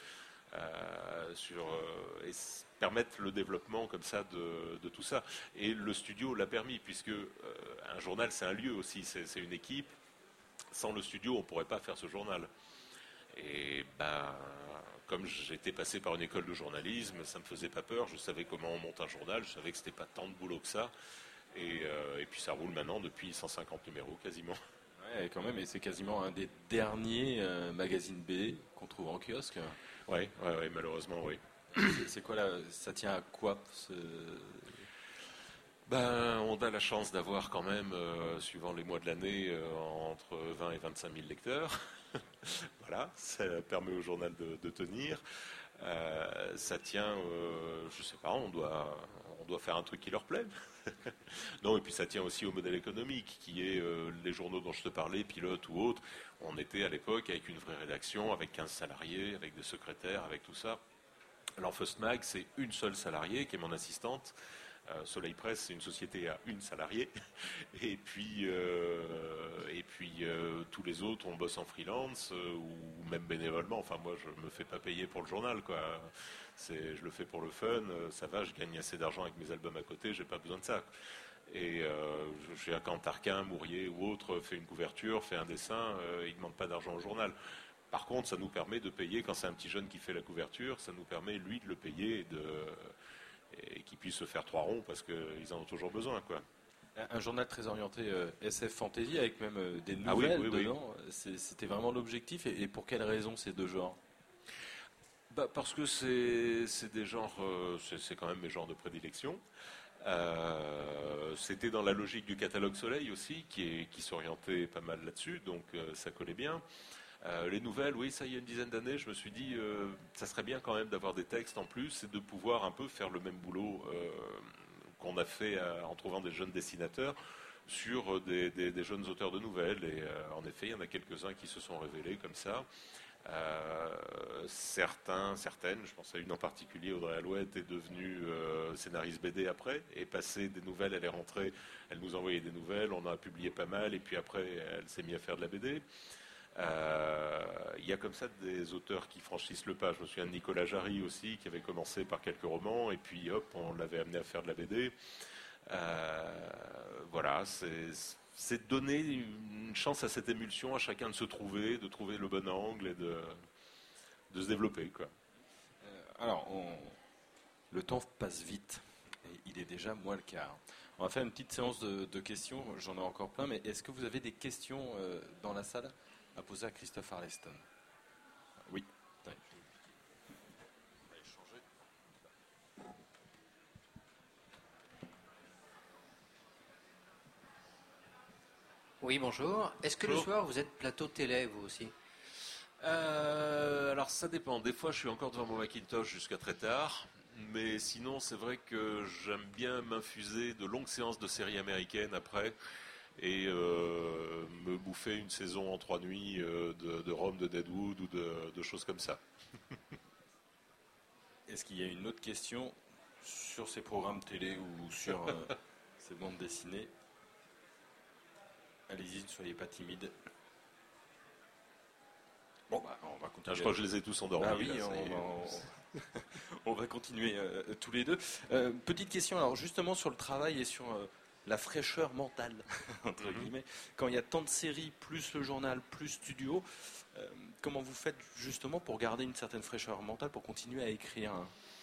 et permettre le développement comme ça de tout ça. Et le studio l'a permis, puisque un journal, c'est un lieu aussi, c'est une équipe. Sans le studio, on ne pourrait pas faire ce journal. Et comme j'étais passé par une école de journalisme, ça me faisait pas peur. Je savais comment on monte un journal, je savais que c'était pas tant de boulot que ça. Et puis ça roule maintenant depuis 150 numéros quasiment. Ouais, quand même, et c'est quasiment un des derniers magazines B qu'on trouve en kiosque. Ouais, malheureusement, oui. C'est quoi là? Ça tient à quoi On a la chance d'avoir quand même, suivant les mois de l'année, entre 20 et 25 000 lecteurs. Voilà, ça permet au journal de tenir. Ça tient, je sais pas, on doit faire un truc qui leur plaît. Non, et puis ça tient aussi au modèle économique, qui est les journaux dont je te parlais, Pilote ou autres. On était à l'époque avec une vraie rédaction, avec 15 salariés, avec des secrétaires, avec tout ça. L'Enfeust Mag, c'est une seule salariée qui est mon assistante. Soleil Presse, c'est une société à une salariée. Et puis tous les autres, on bosse en freelance ou même bénévolement. Enfin, moi, je me fais pas payer pour le journal, quoi. Je le fais pour le fun. Ça va, je gagne assez d'argent avec mes albums à côté. J'ai pas besoin de ça. Et quand Tarquin, Mourier ou autre fait une couverture, fait un dessin, il ne demande pas d'argent au journal. Par contre, ça nous permet de payer, quand c'est un petit jeune qui fait la couverture, ça nous permet, lui, de le payer et qu'il puisse se faire 3 ronds parce qu'ils en ont toujours besoin, quoi. Un journal très orienté SF Fantasy avec même des nouvelles dedans. C'était vraiment l'objectif. Et pour quelles raisons ces deux genres? Parce que c'est des genres, c'est quand même mes genres de prédilection. C'était dans la logique du catalogue Soleil aussi, qui s'orientait pas mal là-dessus, donc ça collait bien. Les nouvelles, oui, ça il y a une dizaine d'années, je me suis dit, ça serait bien quand même d'avoir des textes en plus et de pouvoir un peu faire le même boulot qu'on a fait en trouvant des jeunes dessinateurs sur des jeunes auteurs de nouvelles. Et en effet, il y en a quelques-uns qui se sont révélés comme ça. Certaines, je pense à une en particulier, Audrey Alouette, est devenue scénariste BD après, et passée des nouvelles, elle est rentrée, elle nous envoyait des nouvelles, on en a publié pas mal, et puis après elle s'est mise à faire de la BD. Il y a comme ça des auteurs qui franchissent le pas. Je me souviens de Nicolas Jarry aussi, qui avait commencé par quelques romans, et puis hop, on l'avait amené à faire de la BD. Voilà, c'est donner une chance à cette émulsion, à chacun de se trouver, de trouver le bon angle et de se développer, quoi. Alors, le temps passe vite, et il est déjà moins le quart. On va faire une petite séance de questions, j'en ai encore plein, mais est-ce que vous avez des questions dans la salle à poser à Christophe Arleston? Oui. Ouais. On va échanger. Oui, bonjour. Est-ce que le soir, vous êtes plateau télé, vous aussi? Alors ça dépend. Des fois, je suis encore devant mon Macintosh jusqu'à très tard. Mais sinon, c'est vrai que j'aime bien m'infuser de longues séances de séries américaines après et me bouffer une saison en 3 nuits de Rome, de Deadwood ou de choses comme ça. Est-ce qu'il y a une autre question sur ces programmes télé ou sur ces bandes dessinées? Allez-y, ne soyez pas timide. Bon, bah, on va continuer. Je crois que je les ai tous endormis. Ah oui, là, on va continuer tous les deux. Petite question, alors justement sur le travail et sur la fraîcheur mentale, entre guillemets. Quand il y a tant de séries, plus le journal, plus studio, comment vous faites justement pour garder une certaine fraîcheur mentale, pour continuer à écrire?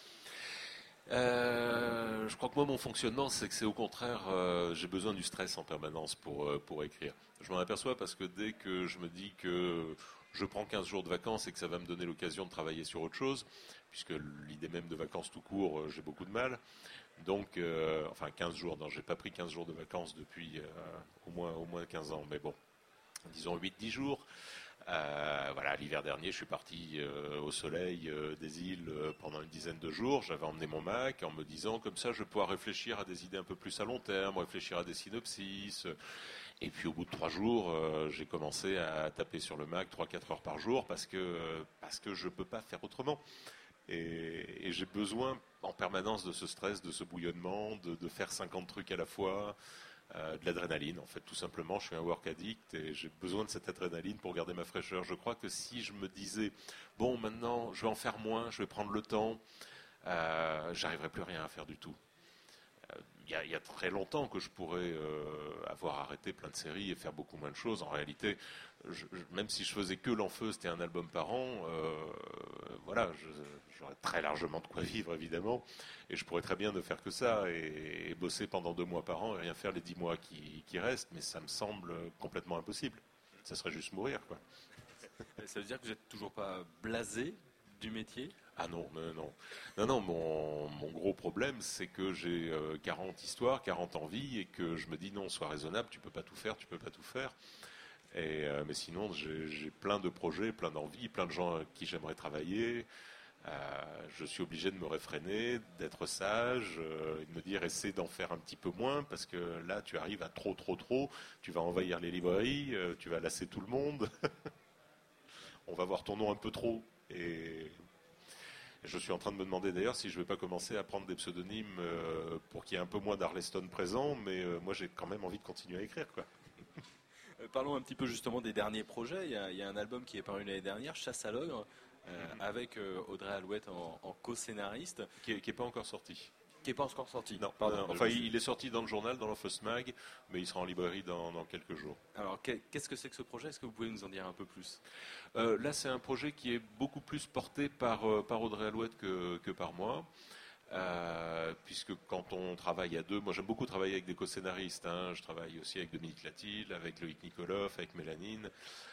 Je crois que moi, mon fonctionnement, c'est que c'est au contraire, j'ai besoin du stress en permanence pour écrire. Je m'en aperçois parce que dès que je me dis que je prends 15 jours de vacances et que ça va me donner l'occasion de travailler sur autre chose, puisque l'idée même de vacances tout court, j'ai beaucoup de mal. Donc, enfin 15 jours, non, j'ai pas pris 15 jours de vacances depuis au moins 15 ans, mais bon, disons 8-10 jours. Voilà, l'hiver dernier, je suis parti au soleil des îles pendant une dizaine de jours. J'avais emmené mon Mac en me disant, comme ça, je vais pouvoir réfléchir à des idées un peu plus à long terme, réfléchir à des synopsis. Et puis au bout de 3 jours, j'ai commencé à taper sur le Mac 3-4 heures par jour parce que je ne peux pas faire autrement. Et j'ai besoin en permanence de ce stress, de ce bouillonnement, de faire 50 trucs à la fois. De l'adrénaline, en fait, tout simplement. Je suis un work addict et j'ai besoin de cette adrénaline pour garder ma fraîcheur. Je crois que si je me disais, bon, maintenant, je vais en faire moins, je vais prendre le temps, j'arriverai plus rien à faire du tout. Il y a très longtemps que je pourrais avoir arrêté plein de séries et faire beaucoup moins de choses. En réalité, même si je faisais que l'Enfeu, c'était un album par an, voilà, j'aurais très largement de quoi vivre, évidemment. Et je pourrais très bien ne faire que ça et bosser pendant 2 mois par an et rien faire les 10 mois qui restent. Mais ça me semble complètement impossible. Ça serait juste mourir, quoi. Ça veut dire que vous n'êtes toujours pas blasé du métier? Ah non, non, mon gros problème, c'est que j'ai 40 histoires, 40 envies, et que je me dis non, sois raisonnable, tu peux pas tout faire. Mais sinon, j'ai plein de projets, plein d'envies, plein de gens avec qui j'aimerais travailler. Je suis obligé de me réfréner, d'être sage, et de me dire essaie d'en faire un petit peu moins, parce que là, tu arrives à trop, tu vas envahir les librairies, tu vas lasser tout le monde. On va voir ton nom un peu trop. Et je suis en train de me demander d'ailleurs si je ne vais pas commencer à prendre des pseudonymes pour qu'il y ait un peu moins d'Arleston présent, mais moi j'ai quand même envie de continuer à écrire, quoi. Parlons un petit peu justement des derniers projets. Il y a un album qui est paru l'année dernière, Chasse à l'ogre, avec Audrey Alouette en co-scénariste. Qui n'est pas encore sorti. Qui n'est pas encore sorti. Non, pardon. Enfin, il est sorti dans le journal, dans l'Office Mag, mais il sera en librairie dans quelques jours. Alors, qu'est-ce que c'est que ce projet? Est-ce que vous pouvez nous en dire un peu plus? Là, c'est un projet qui est beaucoup plus porté par Audrey Alouette que par moi. puisque quand on travaille à deux, moi j'aime beaucoup travailler avec des co-scénaristes, hein, je travaille aussi avec Dominique Latil, avec Loïc Nikolov, avec Mélanine,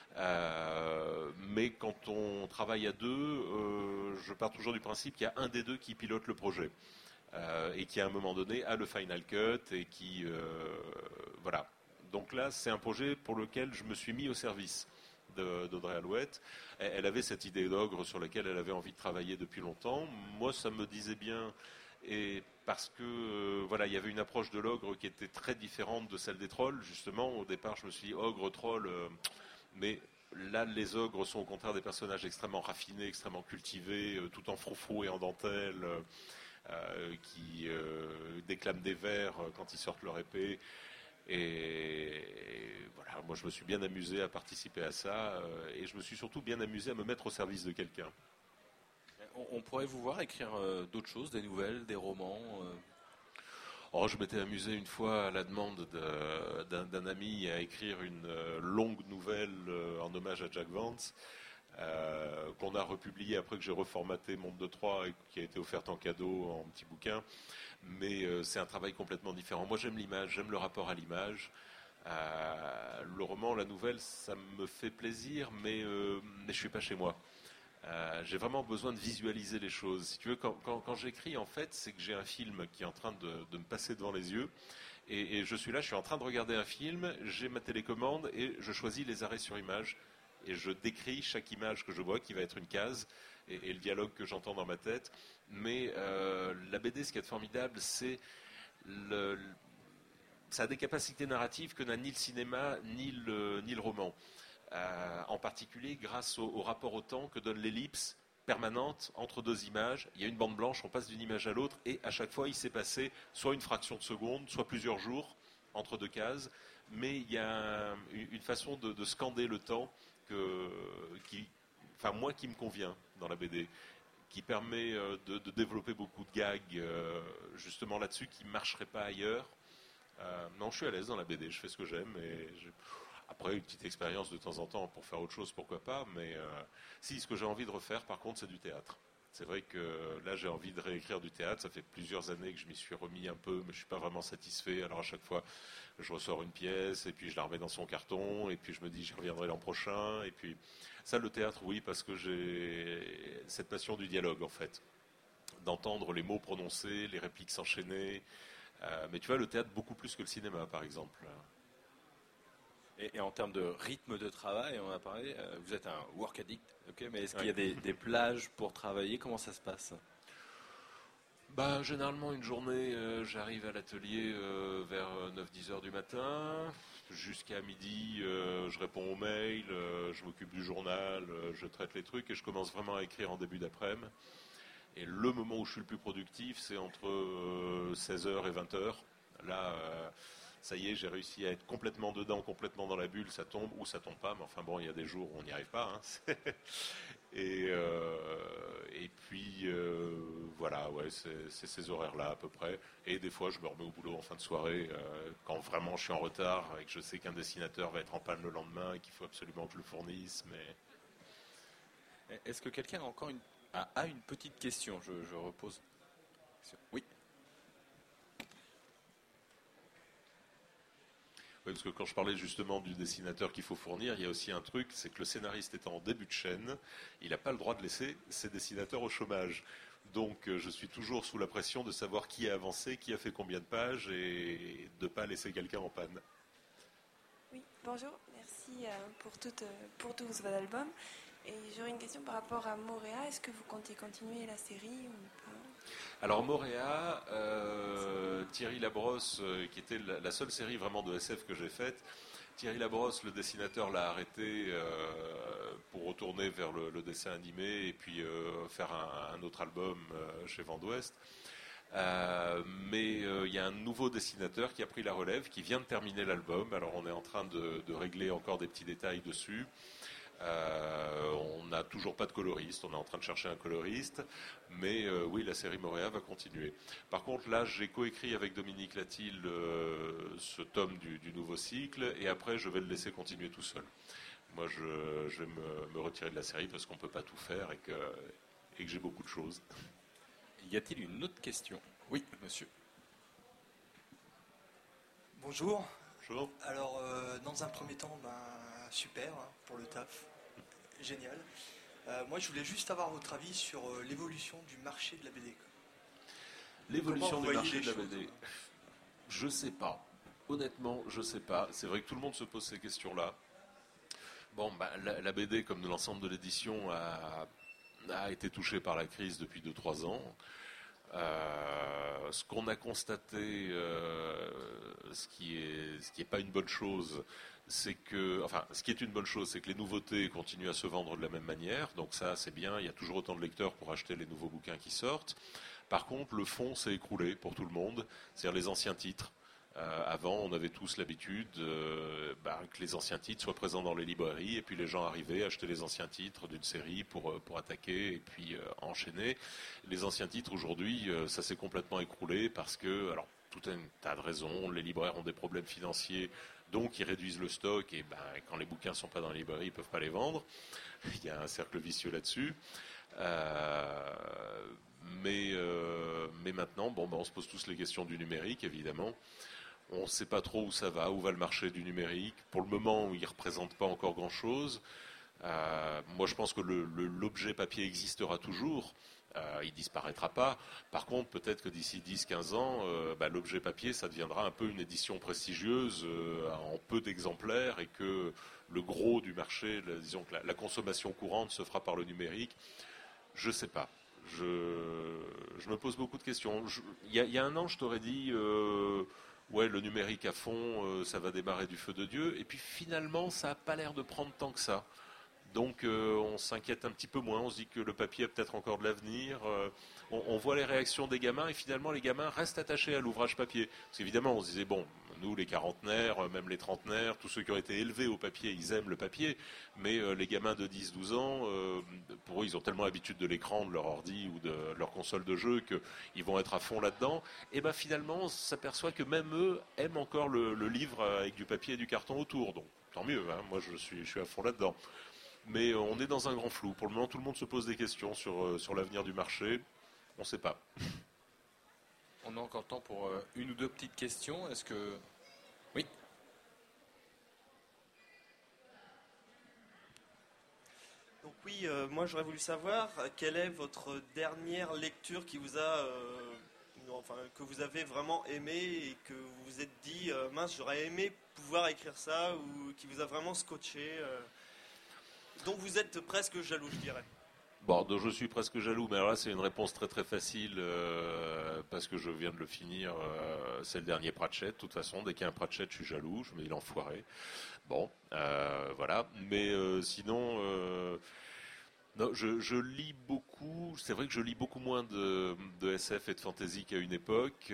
mais quand on travaille à deux, je pars toujours du principe qu'il y a un des deux qui pilote le projet. Et qui à un moment donné a le final cut et qui voilà. Donc là, c'est un projet pour lequel je me suis mis au service d'Audrey Alouette. Elle avait cette idée d'ogre sur laquelle elle avait envie de travailler depuis longtemps. Moi, ça me disait bien, et parce que voilà, il y avait une approche de l'ogre qui était très différente de celle des trolls. Justement, au départ, je me suis dit ogre, troll, mais là, les ogres sont au contraire des personnages extrêmement raffinés, extrêmement cultivés, tout en froufrou et en dentelle. Qui déclament des vers quand ils sortent leur épée. Et voilà, moi je me suis bien amusé à participer à ça et je me suis surtout bien amusé à me mettre au service de quelqu'un. On pourrait vous voir écrire d'autres choses, des nouvelles, des romans Oh, je m'étais amusé une fois à la demande d'un ami à écrire une longue nouvelle en hommage à Jack Vance. Qu'on a republié après que j'ai reformaté Monde de Troie et qui a été offerte en cadeau en petit bouquin. Mais c'est un travail complètement différent. Moi j'aime l'image, j'aime le rapport à l'image. Le roman, la nouvelle, ça me fait plaisir, mais je suis pas chez moi. J'ai vraiment besoin de visualiser les choses. Si tu veux, quand j'écris, en fait, c'est que j'ai un film qui est en train de me passer devant les yeux. Et je suis là, je suis en train de regarder un film, j'ai ma télécommande et je choisis les arrêts sur image. Et je décris chaque image que je vois, qui va être une case, et le dialogue que j'entends dans ma tête. Mais la BD, ce qui est formidable, c'est ça a des capacités narratives que n'a ni le cinéma, ni le roman. En particulier grâce au rapport au temps que donne l'ellipse permanente entre deux images. Il y a une bande blanche, on passe d'une image à l'autre, et à chaque fois, il s'est passé soit une fraction de seconde, soit plusieurs jours entre deux cases. Mais il y a une façon de scander le temps moi qui me convient dans la BD, qui permet de développer beaucoup de gags justement là-dessus qui ne marcheraient pas ailleurs. Non, je suis à l'aise dans la BD, je fais ce que j'aime et après une petite expérience de temps en temps pour faire autre chose, pourquoi pas, mais si ce que j'ai envie de refaire par contre c'est du théâtre. C'est vrai que là j'ai envie de réécrire du théâtre, ça fait plusieurs années que je m'y suis remis un peu, mais je ne suis pas vraiment satisfait, alors à chaque fois je ressors une pièce et puis je la remets dans son carton et puis je me dis j'y reviendrai l'an prochain et puis ça le théâtre oui parce que j'ai cette passion du dialogue en fait, d'entendre les mots prononcés, les répliques s'enchaîner, mais tu vois le théâtre beaucoup plus que le cinéma par exemple. Et en termes de rythme de travail, on a parlé, vous êtes un work addict, okay, mais est-ce qu'il y a des plages pour travailler? Comment ça se passe? Bah, généralement, une journée, j'arrive à l'atelier vers 9-10 heures du matin. Jusqu'à midi, je réponds aux mails, je m'occupe du journal, je traite les trucs et je commence vraiment à écrire en début d'après-midi. Et le moment où je suis le plus productif, c'est entre 16 heures et 20 heures. Là, ça y est, j'ai réussi à être complètement dedans, complètement dans la bulle, ça tombe ou ça tombe pas, mais enfin bon, il y a des jours où on n'y arrive pas. Hein. Et puis, voilà, ouais, c'est ces horaires-là à peu près. Et des fois, je me remets au boulot en fin de soirée, quand vraiment je suis en retard et que je sais qu'un dessinateur va être en panne le lendemain et qu'il faut absolument que je le fournisse. Mais... Est-ce que quelqu'un a encore a une petite question? Je repose. Oui. Oui, parce que quand je parlais justement du dessinateur qu'il faut fournir, il y a aussi un truc, c'est que le scénariste étant en début de chaîne, il n'a pas le droit de laisser ses dessinateurs au chômage. Donc je suis toujours sous la pression de savoir qui a avancé, qui a fait combien de pages et de ne pas laisser quelqu'un en panne. Oui, bonjour, merci pour tous vos albums. Et j'aurais une question par rapport à Moréa. Est-ce que vous comptez continuer la série ou pas? Alors Moréa, Thierry Labrosse, qui était la seule série vraiment de SF que j'ai faite, Thierry Labrosse, le dessinateur, l'a arrêté pour retourner vers le dessin animé et puis faire un autre album chez Vent d'Ouest. Mais il y a un nouveau dessinateur qui a pris la relève, qui vient de terminer l'album. Alors on est en train de régler encore des petits détails dessus. On n'a toujours pas de coloriste, on est en train de chercher un coloriste, mais oui, la série Moréa va continuer. Par contre, là, j'ai coécrit avec Dominique Latil ce tome du nouveau cycle, et après, je vais le laisser continuer tout seul. Moi, je vais me retirer de la série parce qu'on ne peut pas tout faire et que j'ai beaucoup de choses. Y a-t-il une autre question? Oui, monsieur. Bonjour. Bonjour. Alors, dans un premier temps, super pour le taf. Génial. Moi, je voulais juste avoir votre avis sur l'évolution du marché de la BD. L'évolution du voyez marché les de la choses, BD. Je sais pas. Honnêtement, je sais pas. C'est vrai que tout le monde se pose ces questions-là. Bon, la BD, comme de l'ensemble de l'édition, a été touchée par la crise depuis 2-3 ans. Ce qu'on a constaté, ce qui est pas une bonne chose, c'est que, enfin, ce qui est une bonne chose, c'est que les nouveautés continuent à se vendre de la même manière. Donc ça, c'est bien. Il y a toujours autant de lecteurs pour acheter les nouveaux bouquins qui sortent. Par contre, le fond s'est écroulé pour tout le monde, c'est-à-dire les anciens titres. Avant, on avait tous l'habitude que les anciens titres soient présents dans les librairies, et puis les gens arrivaient à acheter les anciens titres d'une série pour attaquer et puis enchaîner. Les anciens titres, aujourd'hui, ça s'est complètement écroulé parce que, alors, tout un tas de raisons, les libraires ont des problèmes financiers, donc ils réduisent le stock, et quand les bouquins ne sont pas dans les librairies, ils ne peuvent pas les vendre. Il y a un cercle vicieux là-dessus. Mais maintenant, on se pose tous les questions du numérique, évidemment. On ne sait pas trop où ça va, où va le marché du numérique. Pour le moment, il ne représente pas encore grand-chose. Moi, je pense que l'objet papier existera toujours. Il ne disparaîtra pas. Par contre, peut-être que d'ici 10-15 ans, l'objet papier, ça deviendra un peu une édition prestigieuse en peu d'exemplaires, et que le gros du marché, disons que la consommation courante se fera par le numérique. Je ne sais pas. Je me pose beaucoup de questions. Il y a un an, je t'aurais dit... ouais, le numérique à fond, ça va démarrer du feu de Dieu. Et puis finalement, ça n'a pas l'air de prendre tant que ça. Donc on s'inquiète un petit peu moins, on se dit que le papier a peut-être encore de l'avenir. On voit les réactions des gamins, et finalement les gamins restent attachés à l'ouvrage papier. Parce qu'évidemment, on se disait, bon, nous les quarantenaires, même les trentenaires, tous ceux qui ont été élevés au papier, ils aiment le papier. Mais les gamins de 10-12 ans, pour eux, ils ont tellement l'habitude de l'écran, de leur ordi ou de leur console de jeu, qu'ils vont être à fond là-dedans. Et finalement, on s'aperçoit que même eux aiment encore le livre avec du papier et du carton autour. Donc tant mieux, hein, moi je suis à fond là-dedans. Mais on est dans un grand flou. Pour le moment, tout le monde se pose des questions sur l'avenir du marché. On ne sait pas. On a encore le temps pour une ou deux petites questions. Est-ce que... Oui. Donc oui, moi j'aurais voulu savoir quelle est votre dernière lecture qui vous a, que vous avez vraiment aimé et que vous vous êtes dit, mince, j'aurais aimé pouvoir écrire ça, ou qui vous a vraiment scotché. Donc vous êtes presque jaloux, je dirais. Bon, donc je suis presque jaloux, mais alors là c'est une réponse très très facile parce que je viens de le finir. C'est le dernier Pratchett. De toute façon, dès qu'il y a un Pratchett, je suis jaloux. Je me dis l'enfoiré. Bon, voilà. Mais sinon, non, je lis beaucoup. C'est vrai que je lis beaucoup moins de SF et de fantasy qu'à une époque,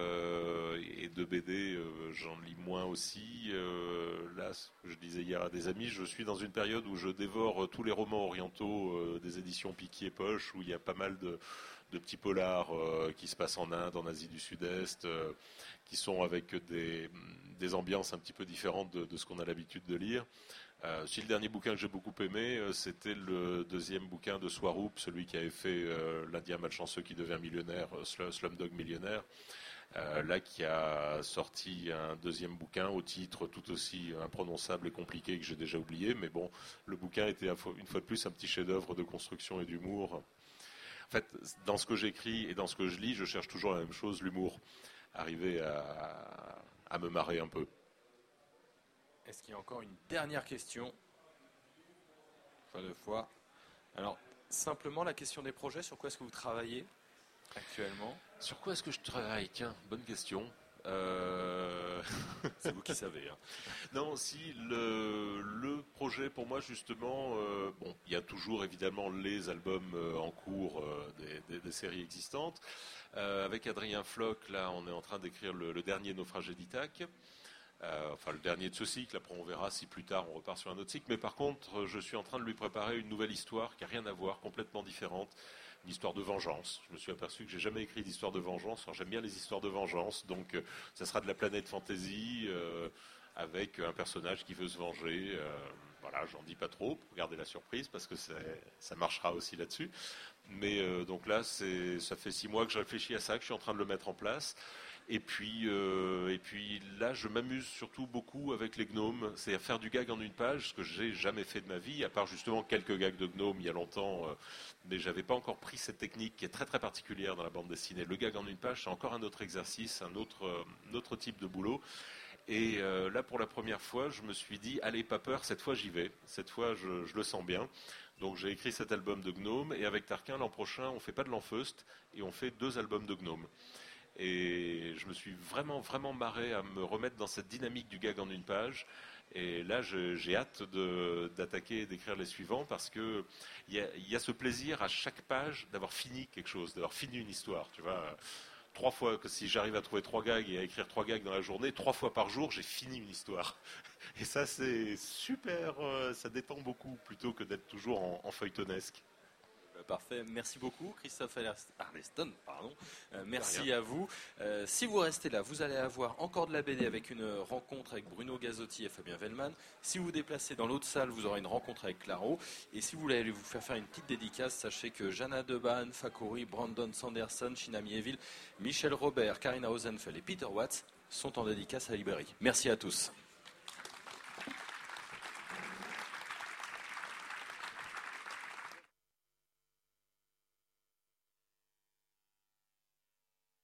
et de BD, j'en lis moins aussi. Là, je disais hier à des amis, je suis dans une période où je dévore tous les romans orientaux des éditions Piquier Poche, où il y a pas mal de petits polars qui se passent en Inde, en Asie du Sud-Est, qui sont avec des ambiances un petit peu différentes de ce qu'on a l'habitude de lire. Si le dernier bouquin que j'ai beaucoup aimé, c'était le deuxième bouquin de Swaroop, celui qui avait fait l'Indien malchanceux qui devient millionnaire, Slumdog Millionnaire, là qui a sorti un deuxième bouquin au titre tout aussi imprononçable et compliqué que j'ai déjà oublié, mais bon, le bouquin était une fois de plus un petit chef-d'œuvre de construction et d'humour. En fait, dans ce que j'écris et dans ce que je lis, je cherche toujours la même chose, l'humour, arriver à me marrer un peu. Est-ce qu'il y a encore une dernière question? Pas deux fois. Alors, simplement la question des projets, sur quoi est-ce que vous travaillez actuellement? Sur quoi est-ce que je travaille? Tiens, bonne question. C'est vous qui savez. Hein. Non, si le projet pour moi justement, il y a toujours évidemment les albums en cours des séries existantes. Avec Adrien Floch, là, on est en train d'écrire le dernier Naufrage d'Ithac. Le dernier de ce cycle. Après, on verra si plus tard on repart sur un autre cycle. Mais par contre, je suis en train de lui préparer une nouvelle histoire qui n'a rien à voir, complètement différente. Une histoire de vengeance. Je me suis aperçu que j'ai jamais écrit d'histoire de vengeance. Alors, j'aime bien les histoires de vengeance. Donc, ça sera de la planète fantasy avec un personnage qui veut se venger. Voilà, j'en dis pas trop pour garder la surprise parce que ça marchera aussi là-dessus. Mais donc là, ça fait 6 mois que je réfléchis à ça, que je suis en train de le mettre en place. Et puis là, je m'amuse surtout beaucoup avec les gnomes, c'est à faire du gag en une page, ce que j'ai jamais fait de ma vie, à part justement quelques gags de gnomes il y a longtemps, mais j'avais pas encore pris cette technique qui est très très particulière dans la bande dessinée. Le gag en une page, c'est encore un autre exercice, un autre type de boulot. Et là, pour la première fois, je me suis dit, allez, pas peur, cette fois j'y vais, cette fois je le sens bien. Donc j'ai écrit cet album de gnomes, et avec Tarquin, l'an prochain, on fait pas de l'Enfeust, et on fait 2 albums de gnomes. Et je me suis vraiment, vraiment marré à me remettre dans cette dynamique du gag en une page. Et là, j'ai hâte d'attaquer et d'écrire les suivants parce que il y a ce plaisir à chaque page d'avoir fini quelque chose, d'avoir fini une histoire. Tu vois, 3 fois que si j'arrive à trouver 3 gags et à écrire 3 gags dans la journée, 3 fois par jour, j'ai fini une histoire. Et ça, c'est super, ça détend beaucoup plutôt que d'être toujours en feuilletonesque. Parfait, merci beaucoup Christophe Arleston, merci à vous. Si vous restez là, vous allez avoir encore de la BD avec une rencontre avec Bruno Gazzotti et Fabien Vellman. Si vous vous déplacez dans l'autre salle, vous aurez une rencontre avec Claro. Et si vous voulez aller vous faire une petite dédicace, sachez que Jana Deban, Fakori, Brandon Sanderson, China Mieville, Michel Robert, Karina Rosenfeld et Peter Watts sont en dédicace à la librairie. Merci à tous.